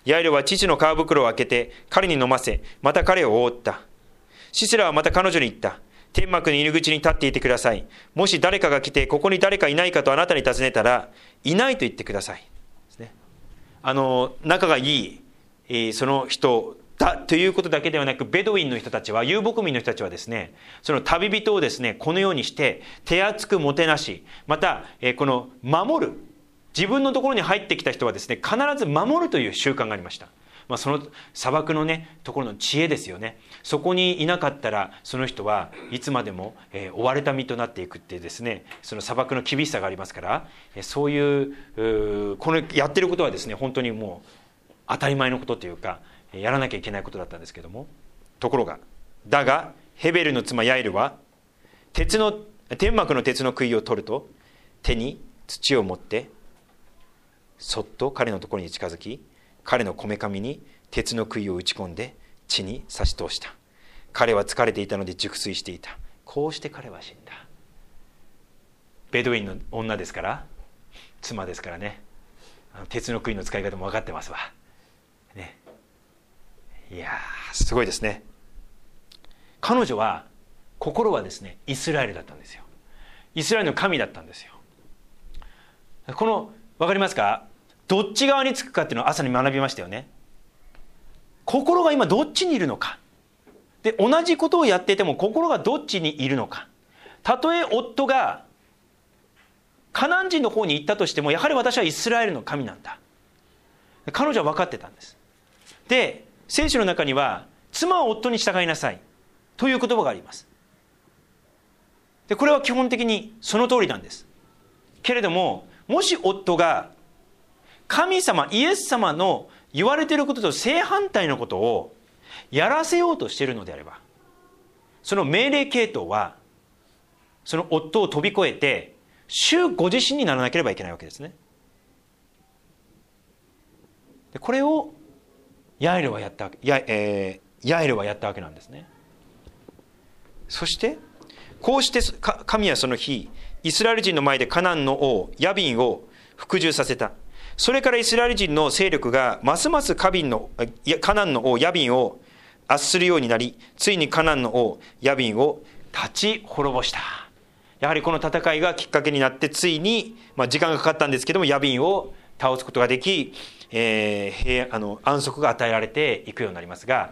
ヤエルは父の皮袋を開けて彼に飲ませ、また彼を覆った。シセラはまた彼女に言った。天幕の入り口に立っていてください。もし誰かが来て、ここに誰かいないかとあなたに尋ねたら、いないと言ってください。ですね。仲がいい、その人だということだけではなく、ベドウィンの人たちは、遊牧民の人たちはですね、その旅人をですね、このようにして手厚くもてなし、また、この守る、自分のところに入ってきた人はですね、必ず守るという習慣がありました。その砂漠のねところの知恵ですよね。そこにいなかったらその人はいつまでも追われた身となっていくってですね、その砂漠の厳しさがありますから、そういうこのやってることはですね、本当にもう当たり前のことというか、やらなきゃいけないことだったんですけども、ところがだがヘベルの妻ヤエルは天幕の鉄の杭を取ると、手に土を持ってそっと彼のところに近づき、彼のこめかみに鉄の杭を打ち込んで地に差し通した。彼は疲れていたので熟睡していた。こうして彼は死んだ。ベドウィンの女ですから、妻ですからね、鉄の杭の使い方も分かってますわ、ね、いやすごいですね。彼女は心はですね、イスラエルだったんですよ。イスラエルの神だったんですよ。この分かりますか、どっち側につくかっていうのを朝に学びましたよね。心が今どっちにいるのかで、同じことをやっていても心がどっちにいるのか。たとえ夫がカナン人の方に行ったとしても、やはり私はイスラエルの神なんだ。彼女は分かってたんです。で、聖書の中には妻は夫に従いなさいという言葉があります。で、これは基本的にその通りなんですけれども、もし夫が神様イエス様の言われていることと正反対のことをやらせようとしているのであれば、その命令系統はその夫を飛び越えて主ご自身にならなければいけないわけですね。でこれをヤエルはやったわけなんですね。そしてこうして神はその日、イスラエル人の前でカナンの王ヤビンを服従させた。それからイスラエル人の勢力がますますカナンの王ヤビンを圧するようになり、ついにカナンの王ヤビンを立ち滅ぼした。やはりこの戦いがきっかけになって、ついに、時間がかかったんですけども、ヤビンを倒すことができ、安息が与えられていくようになりますが、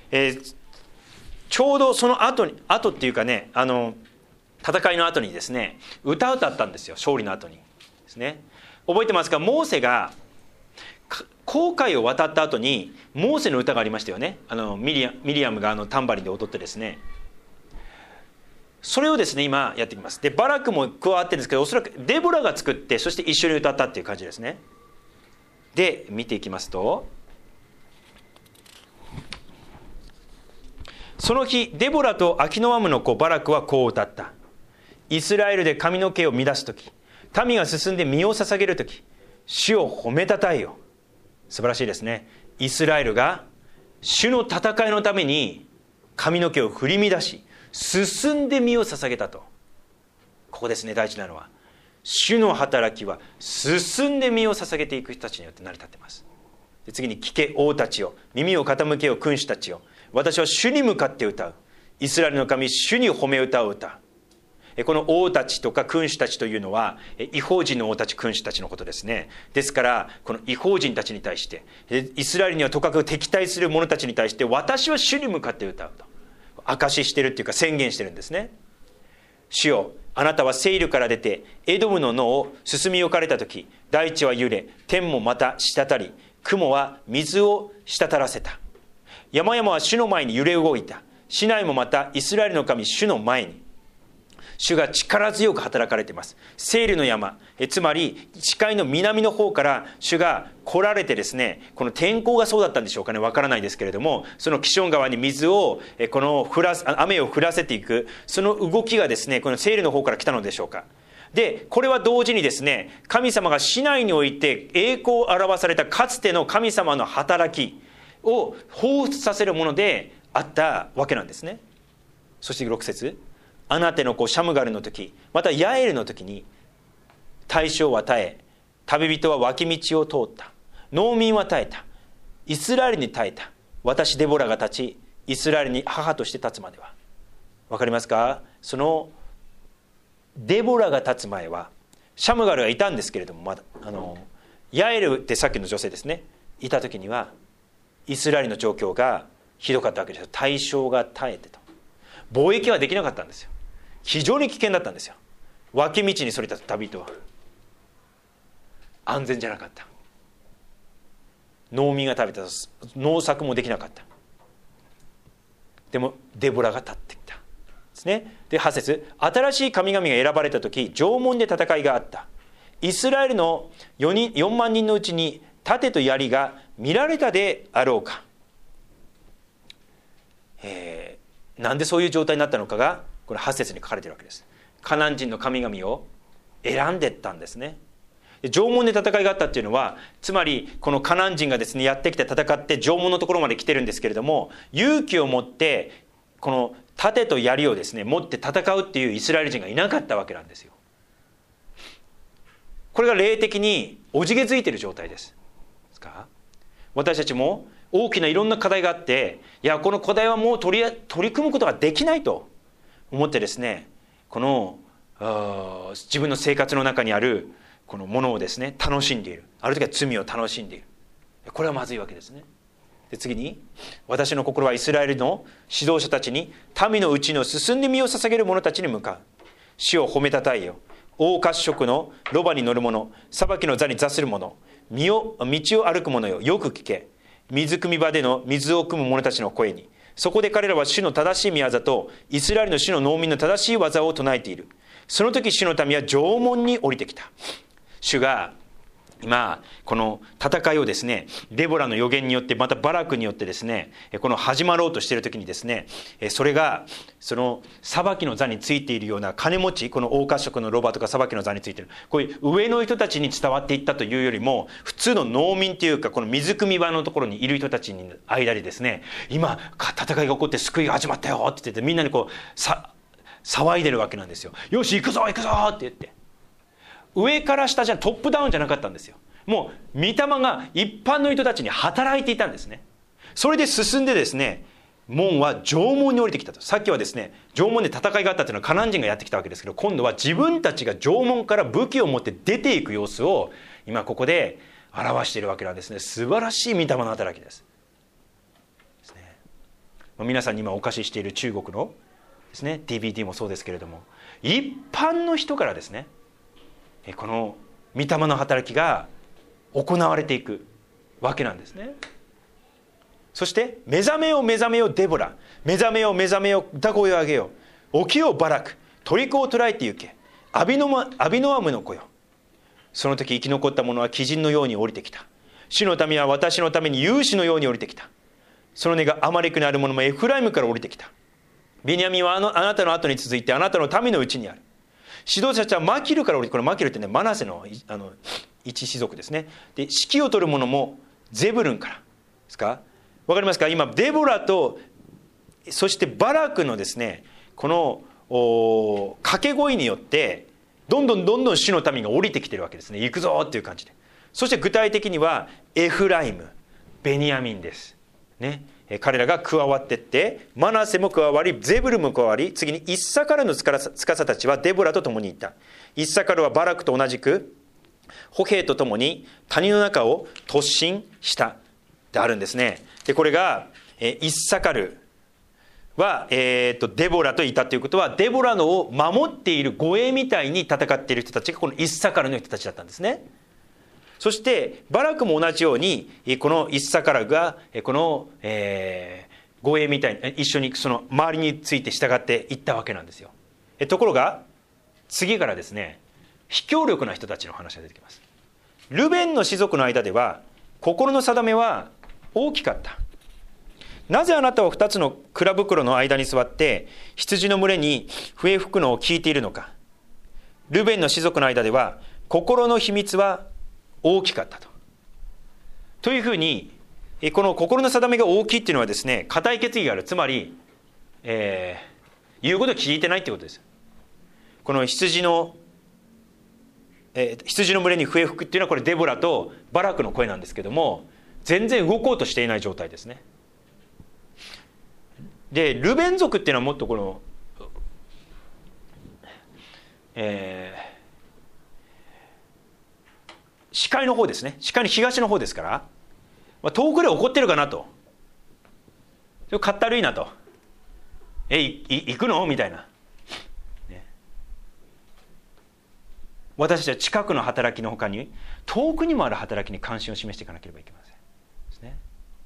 ちょうどその後っていうかね、戦いの後にですね、歌を歌ったんですよ。勝利の後にですね。覚えてますか？モーセが紅海を渡った後にモーセの歌がありましたよね。ミリアムがタンバリンで踊ってですね、それをですね今やっていきます。でバラクも加わってるんですけど、おそらくデボラが作って、そして一緒に歌ったっていう感じですね。で見ていきますと、その日デボラとアキノアムの子バラクはこう歌った。イスラエルで髪の毛を乱すとき、民が進んで身を捧げるとき、主を褒めたたえよ。素晴らしいですね。イスラエルが主の戦いのために髪の毛を振り乱し、進んで身を捧げたと。ここですね、大事なのは。主の働きは進んで身を捧げていく人たちによって成り立っています。で次に、聞け王たちよ、耳を傾けよ君主たちよ、私は主に向かって歌う。イスラエルの神主に褒め歌を歌う。この王たちとか君主たちというのは異邦人の王たち君主たちのことですね。ですからこの異邦人たちに対して、イスラエルにはとかく敵対する者たちに対して、私は主に向かって歌うと証ししてるっていうか宣言してるんですね。主よ、あなたはセイルから出てエドムの野を進み置かれた時、大地は揺れ、天もまた滴り、雲は水を滴らせた。山々は主の前に揺れ動いた。市内もまたイスラエルの神主の前に。主が力強く働かれています。セールの山、つまり視界の南の方から主が来られてですね、この天候がそうだったんでしょうかね、わからないですけれども、そのキション川に水を雨を降らせていく、その動きがですね、このセールの方から来たのでしょうか。でこれは同時にですね、神様が市内において栄光を表されたかつての神様の働きを彷彿させるものであったわけなんですね。そして6節、アナテの子シャムガルの時、またヤエルの時に、大将は耐え、旅人は脇道を通った。農民は耐えた。 イスラエルに耐えた。私デボラが立ち、イスラエルに母として立つまでは。わかりますか？そのデボラが立つ前はシャムガルがいたんですけれども、まだヤエルってさっきの女性ですね、いた時にはイスラエルの状況がひどかったわけですよ。対象が耐えてと、貿易はできなかったんですよ。非常に危険だったんですよ。脇道にそれた旅人は安全じゃなかった。農民が食べた農作もできなかった。でもデボラが立ってきたですね。で8節、新しい神々が選ばれた時、縄文で戦いがあった。イスラエルの4万人のうちに盾と槍が見られたであろうか。なんでそういう状態になったのかがこれ8節に書かれているわけです。カナン人の神々を選んでいったんですね。縄文で戦いがあったっていうのは、つまりこのカナン人がですねやってきて戦って縄文のところまで来てるんですけれども、勇気を持ってこの盾と槍をですね持って戦うっていうイスラエル人がいなかったわけなんですよ。これが霊的におじけづいている状態です。私たちも大きないろんな課題があって、いやこの課題はもう取り組むことができないと思ってですね、この自分の生活の中にあるこのものをですね楽しんでいる、ある時は罪を楽しんでいる。これはまずいわけですね。で次に、私の心はイスラエルの指導者たちに、民のうちの進んで身を捧げる者たちに向かう。主を褒めたたえよ。大褐色のロバに乗る者、裁きの座に座する者、道を歩く者よ、よく聞け。水汲み場での水を汲む者たちの声に。そこで彼らは主の正しい御業とイスラエルの主の農民の正しい技を唱えている。その時主の民は縄文に降りてきた。主が今この戦いをですね、デボラの予言によってまたバラクによってですね、この始まろうとしている時にですね、それがその裁きの座についているような金持ち、この大褐色のロバとか裁きの座についているこういう上の人たちに伝わっていったというよりも、普通の農民というかこの水汲み場のところにいる人たちの間でですね、今戦いが起こって救いが始まったよって言って、みんなにこう騒いでるわけなんですよ。よし行くぞ行くぞって言って、上から下じゃトップダウンじゃなかったんですよ。もう御霊が一般の人たちに働いていたんですね。それで進んでですね、門は縄文に降りてきたと。さっきはですね縄文で戦いがあったというのはカナン人がやってきたわけですけど、今度は自分たちが縄文から武器を持って出ていく様子を今ここで表しているわけなんですね。素晴らしい御霊の働きです。皆さんに今お貸ししている中国のですね DVD もそうですけれども、一般の人からですねこの御霊の働きが行われていくわけなんですね。そして目覚めよ目覚めよデボラ、目覚めよ目覚めよ歌声を上げよ、起きよバラク、虜を捕らえて行け、アビノアムの子よ。その時生き残った者は鬼人のように降りてきた。主の民は私のために勇士のように降りてきた。その根がアマレクにある者もエフライムから降りてきた。ベニヤミンはあなたの後に続いてあなたの民のうちにある。指導者たちはマキルから降りて、これマキルってねマナセの一氏族ですね。で指揮を取る者もゼブルンからですか。わかりますか？今デボラとそしてバラクのですねこの掛け声によってどんどん主の民が降りてきてるわけですね。行くぞっていう感じで。そして具体的にはエフライム、ベニヤミンですね。彼らが加わっていって、マナセも加わり、ゼブルも加わり、次にイッサカルの司たちはデボラと共にいた。イッサカルはバラクと同じく歩兵と共に谷の中を突進したであるんですね。でこれがイッサカルは、デボラといたということは、デボラのを守っている護衛みたいに戦っている人たちがこのイッサカルの人たちだったんですね。そしてバラクも同じようにこのイッサカルがこの、護衛みたいに一緒にその周りについて従っていったわけなんですよ。ところが次からですね非協力な人たちの話が出てきます。ルベンの氏族の間では心の定めは大きかった。なぜあなたは2つの蔵袋の間に座って羊の群れに笛吹くのを聞いているのか。ルベンの氏族の間では心の秘密は大きかったというふうに、この心の定めが大きいっていうのはですね固い決意がある。つまり、言うことを聞いてないってことです。この羊の群れに笛吹くっていうのはこれデボラとバラクの声なんですけども、 全然動こうとしていない状態ですね。でルベン族っていうのはもっとこの、視界の方ですね。視界の東の方ですから、遠くで怒ってるかなと、かったるいなと、行くのみたいな、ね、私たちは近くの働きのほかに遠くにもある働きに関心を示していかなければいけませんですね。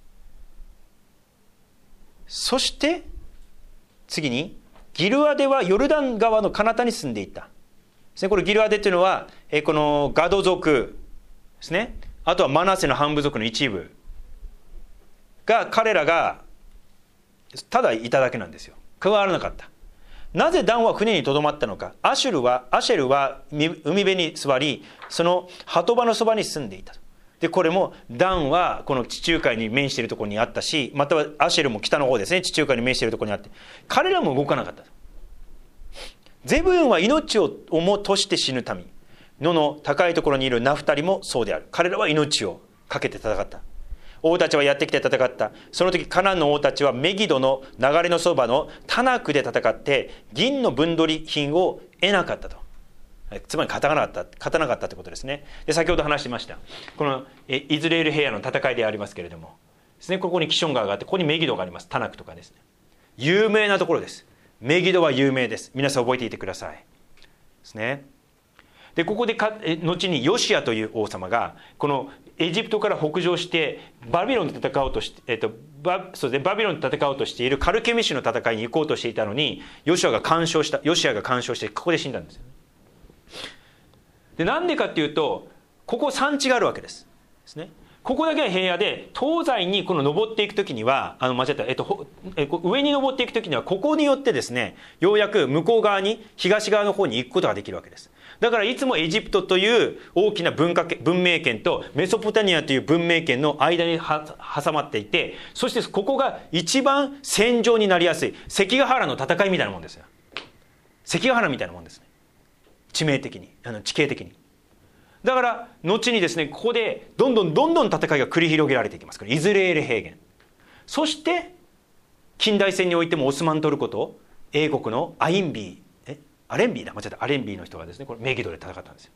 そして次にギルアデはヨルダン川の彼方に住んでいたですね。これギルアデというのはこのガド族ですね。あとはマナセの半部族の一部が、彼らがただいただけなんですよ。加わらなかった。なぜダンは船にとどまったのか。アシェルは海辺に座り、その鳩場のそばに住んでいた。でこれもダンはこの地中海に面しているところにあったし、またはアシェルも北の方ですね、地中海に面しているところにあって、彼らも動かなかった。ゼブルンは命をもとして死ぬ民、野の高いところにいるナフタリもそうである。彼らは命を懸けて戦った。王たちはやってきて戦った。その時カナンの王たちはメギドの流れのそばのタナクで戦って銀の分取り品を得なかったと。つまり勝たなかったということですね。で先ほど話してましたこのイズレール平野の戦いでありますけれどもですね、ここにキション川があって、ここにメギドがあります。タナクとかですね、有名なところです。メギドは有名です。皆さん覚えていてくださいですね。でここで後にヨシアという王様がこのエジプトから北上してバビロンと戦おうとして、バビロンと戦おうとしているカルケミシュの戦いに行こうとしていたのにヨシアが干渉してここで死んだんですよね。でなんでかっていうと、ここ山地があるわけですね。ここだけは平野で、東西にこの登っていくときには上に登っていくときにはここによってですね、ようやく向こう側に東側の方に行くことができるわけです。だからいつもエジプトという大きな文明圏とメソポタミアという文明圏の間に挟まっていて、そしてここが一番戦場になりやすい関ヶ原の戦いみたいなもんですよ。関ヶ原みたいなもんですね、地形的に。だから後にですね、ここでどんどん戦いが繰り広げられていきますから、イズレール平原。そして近代戦においてもオスマントルコと英国のアレンビーの人がですね、これメギドで戦ったんですよ。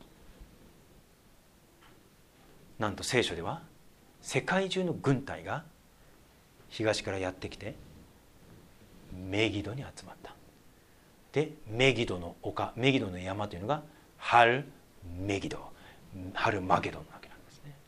なんと聖書では世界中の軍隊が東からやってきてメギドに集まった。でメギドの山というのがハルマゲドンなわけなんですね。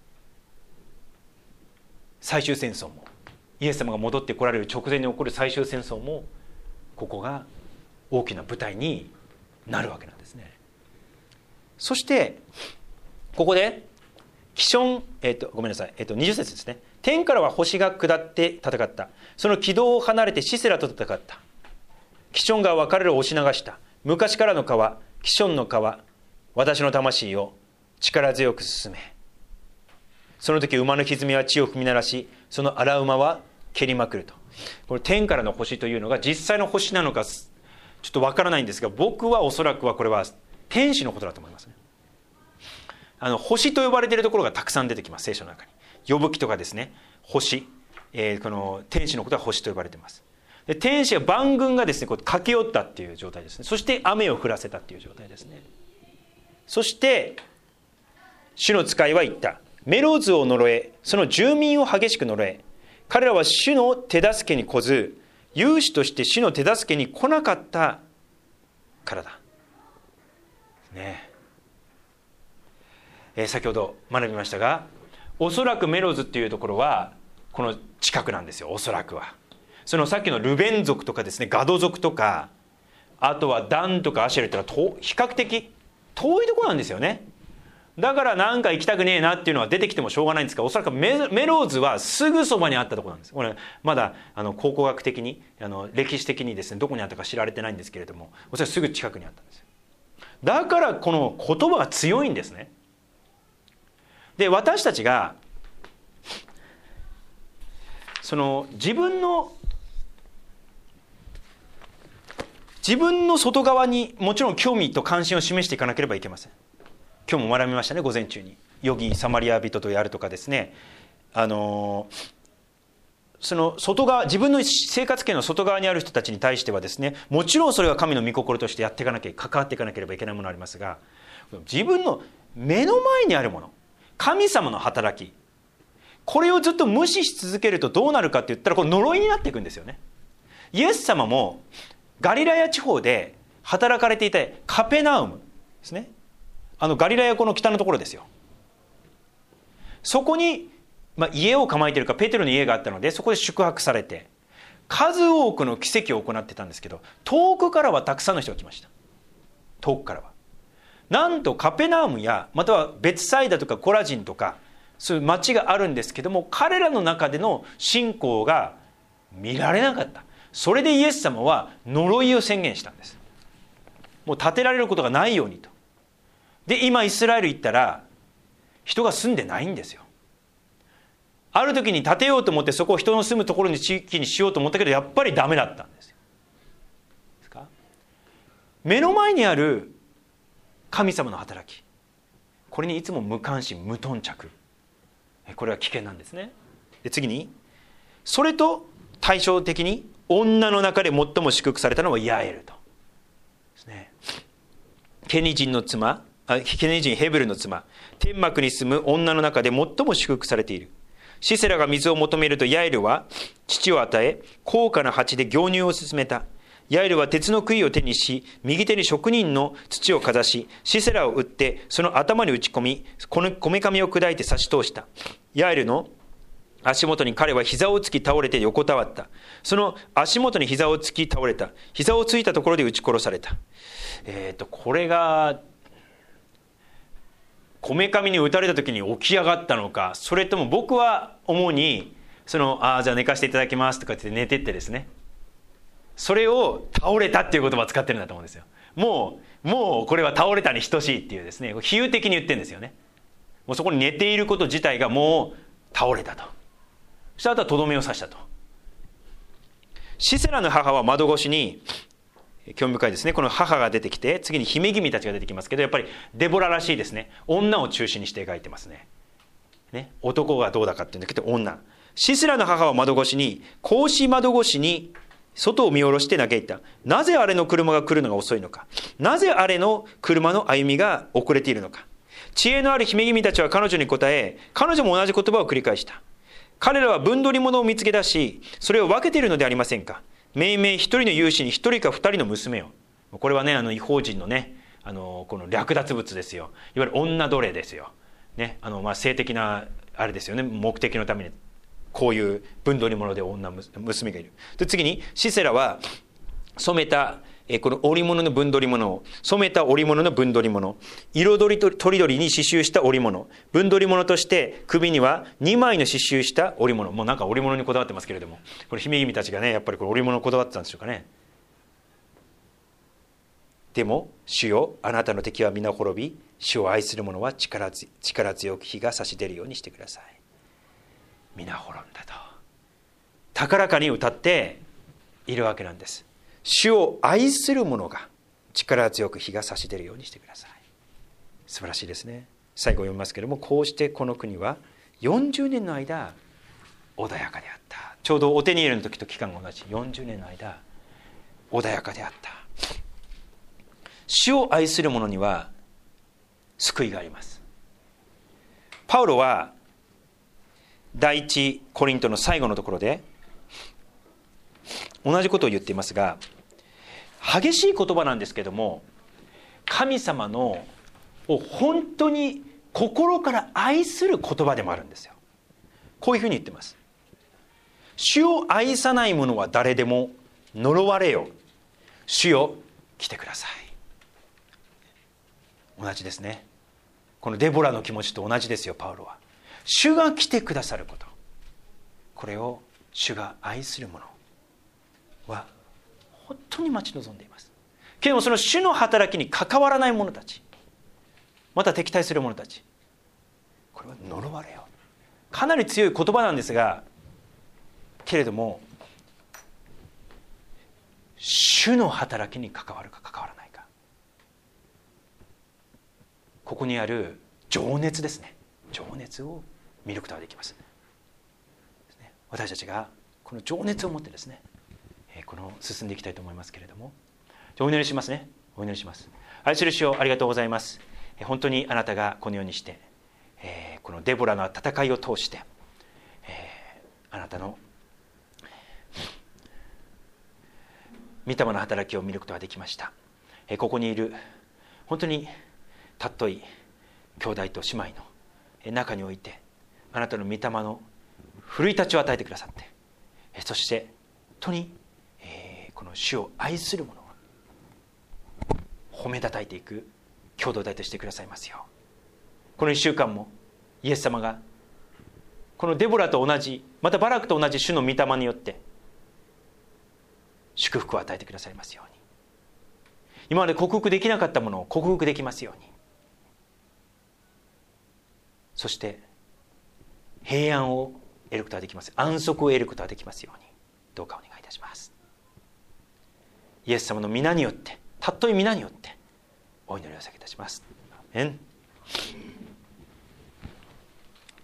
最終戦争もイエス様が戻ってこられる直前に起こる最終戦争もここが大きな舞台になるわけなんですね。そしてここでごめんなさい、20節ですね。天からは星が下って戦った。その軌道を離れてシセラと戦った。キション川は彼らを押し流した。昔からの川、キションの川、私の魂を力強く進め。その時馬の歪みは地を踏み鳴らし、その荒馬は蹴りまくると。これ天からの星というのが実際の星なのかちょっとわからないんですが、僕はおそらくはこれは天使のことだと思いますね。星と呼ばれているところがたくさん出てきます、聖書の中に。呼ぶ記とかですね、星、この天使のことは星と呼ばれています。で天使は万軍がですね、こう駆け寄ったっていう状態ですね。そして雨を降らせたっていう状態ですね。そして主の使いは言った。メロズを呪え、その住民を激しく呪え。彼らは主の手助けに来ず、勇士として主の手助けに来なかったからだ。ね先ほど学びましたが、おそらくメロズっていうところはこの近くなんですよ。おそらくはそのさっきのルベン族とかですね、ガド族とか、あとはダンとかアシェルっていうのは比較的遠いところなんですよね。だからなんか行きたくねえなっていうのは出てきてもしょうがないんですが、おそらくメローズはすぐそばにあったところなんです。これまだ考古学的に歴史的にですね、どこにあったか知られてないんですけれども、おそらくすぐ近くにあったんですよ。だからこの言葉が強いんですね。で私たちがその自分の外側にもちろん興味と関心を示していかなければいけません。今日も学びましたね、午前中に。ヨギサマリア人とやるとかですね、 その外側、自分の生活圏の外側にある人たちに対してはですね、もちろんそれは神の御心としてやっていかなきゃ、関わっていかなければいけないものありますが、自分の目の前にあるもの、神様の働き、これをずっと無視し続けるとどうなるかって言ったら、これ呪いになっていくんですよね。イエス様もガリラヤ地方で働かれていたカペナウムですね、ガリラヤ湖の北のところですよ。そこに家を構えているか、ペテロの家があったので、そこで宿泊されて数多くの奇跡を行ってたんですけど、遠くからはたくさんの人が来ました。遠くからはなんとカペナウムや、またはベツサイダとかコラジンとか、そういう町があるんですけども、彼らの中での信仰が見られなかった。それでイエス様は呪いを宣言したんです。もう建てられることがないようにと。で、今イスラエル行ったら人が住んでないんですよ。ある時に建てようと思って、そこを人の住むところに、地域にしようと思ったけど、やっぱりダメだったんですよ。ですか？目の前にある神様の働き、これにいつも無関心無頓着、これは危険なんですね。で、次にそれと対照的に女の中で最も祝福されたのはヤエルとですね。ケニ人ヘベルの妻、天幕に住む女の中で最も祝福されている。シセラが水を求めると、ヤエルは乳を与え、高価な鉢で牛乳を勧めた。ヤエルは鉄の杭を手にし、右手に職人の土をかざし、シセラを打ってその頭に打ち込み、このこめかみを砕いて差し通した。ヤエルの足元に彼は膝をつき倒れて横たわった。その足元に膝をつき倒れた。膝をついたところで撃ち殺された。これがこめかみに打たれた時に起き上がったのか、それとも、僕は主にじゃあ寝かせていただきますとかって寝てってですね、それを倒れたっていう言葉を使ってるんだと思うんですよ。もうこれは倒れたに等しいっていうですね、比喩的に言ってるんですよね。もうそこに寝ていること自体がもう倒れたと。そしてあとはとどめを刺したと。シセラの母は窓越しに、興味深いですね、この母が出てきて、次に姫君たちが出てきますけど、やっぱりデボラらしいですね。女を中心にして描いてますね。男がどうだかっていうんだけど、女。シセラの母は窓越しに、格子窓越しに外を見下ろして嘆いた。なぜあれの車が来るのが遅いのか。なぜあれの車の歩みが遅れているのか。知恵のある姫君たちは彼女に答え、彼女も同じ言葉を繰り返した。彼らは分取り物を見つけ出し、それを分けているのでありませんか。めいめい一人の勇士に一人か二人の娘を。これはね、異邦人のね、この略奪物ですよ。いわゆる女奴隷ですよ。ね、性的なあれですよね、目的のためにこういう分取り物で娘がいる。で、次にシセラは染めたこの織物の分取り物を、染めた織物の分取り物、彩りとりどりに刺繍した織物、分取り物として首には2枚の刺繍した織物。もうなんか織物にこだわってますけれども、これ姫君たちがね、やっぱりこれ織物にこだわってたんでしょうかね。でも主よ、あなたの敵は皆滅び、主を愛する者は力強く火が差し出るようにしてください。皆滅んだと高らかに歌っているわけなんです。主を愛する者が力強く火が差し出るようにしてください。素晴らしいですね。最後読みますけれども、こうしてこの国は40年の間穏やかであった。ちょうどオテニエルの時と期間が同じ。40年の間穏やかであった。主を愛する者には救いがあります。パウロは第一コリントの最後のところで同じことを言っていますが、激しい言葉なんですけども、神様のを本当に心から愛する言葉でもあるんですよ。こういうふうに言ってます。主を愛さない者は誰でも呪われよ。主よ来てください。同じですね。このデボラの気持ちと同じですよ。パウロは主が来てくださること、これを主が愛する者は本当に待ち望んでいます。けれどもその主の働きに関わらない者たち、また敵対する者たち、これは呪われよ。かなり強い言葉なんですが、けれども主の働きに関わるか関わらないか、ここにある情熱ですね。情熱を見ることができます。 私たちがこの情熱を持ってですね、進んでいきたいと思いますけれども、お祈りしますね。お祈りします。愛する主よ、ありがとうございます。本当にあなたがこのようにして、このデボラの戦いを通して、あなたの御霊の働きを見ることができました。ここにいる本当に尊い兄弟と姉妹の中において、あなたの御霊の奮い立ちを与えてくださって、そして本当にこの主を愛する者を褒めたたえていく共同体としてくださいますよ。この1週間もイエス様がこのデボラと同じ、またバラクと同じ主の御霊によって祝福を与えてくださいますように、今まで克服できなかったものを克服できますように、そして平安を得ることができます、安息を得ることができますように、どうかお願いいたします。イエス様の皆によって、たっとい皆によってお祈りを捧げいたします。アーメン。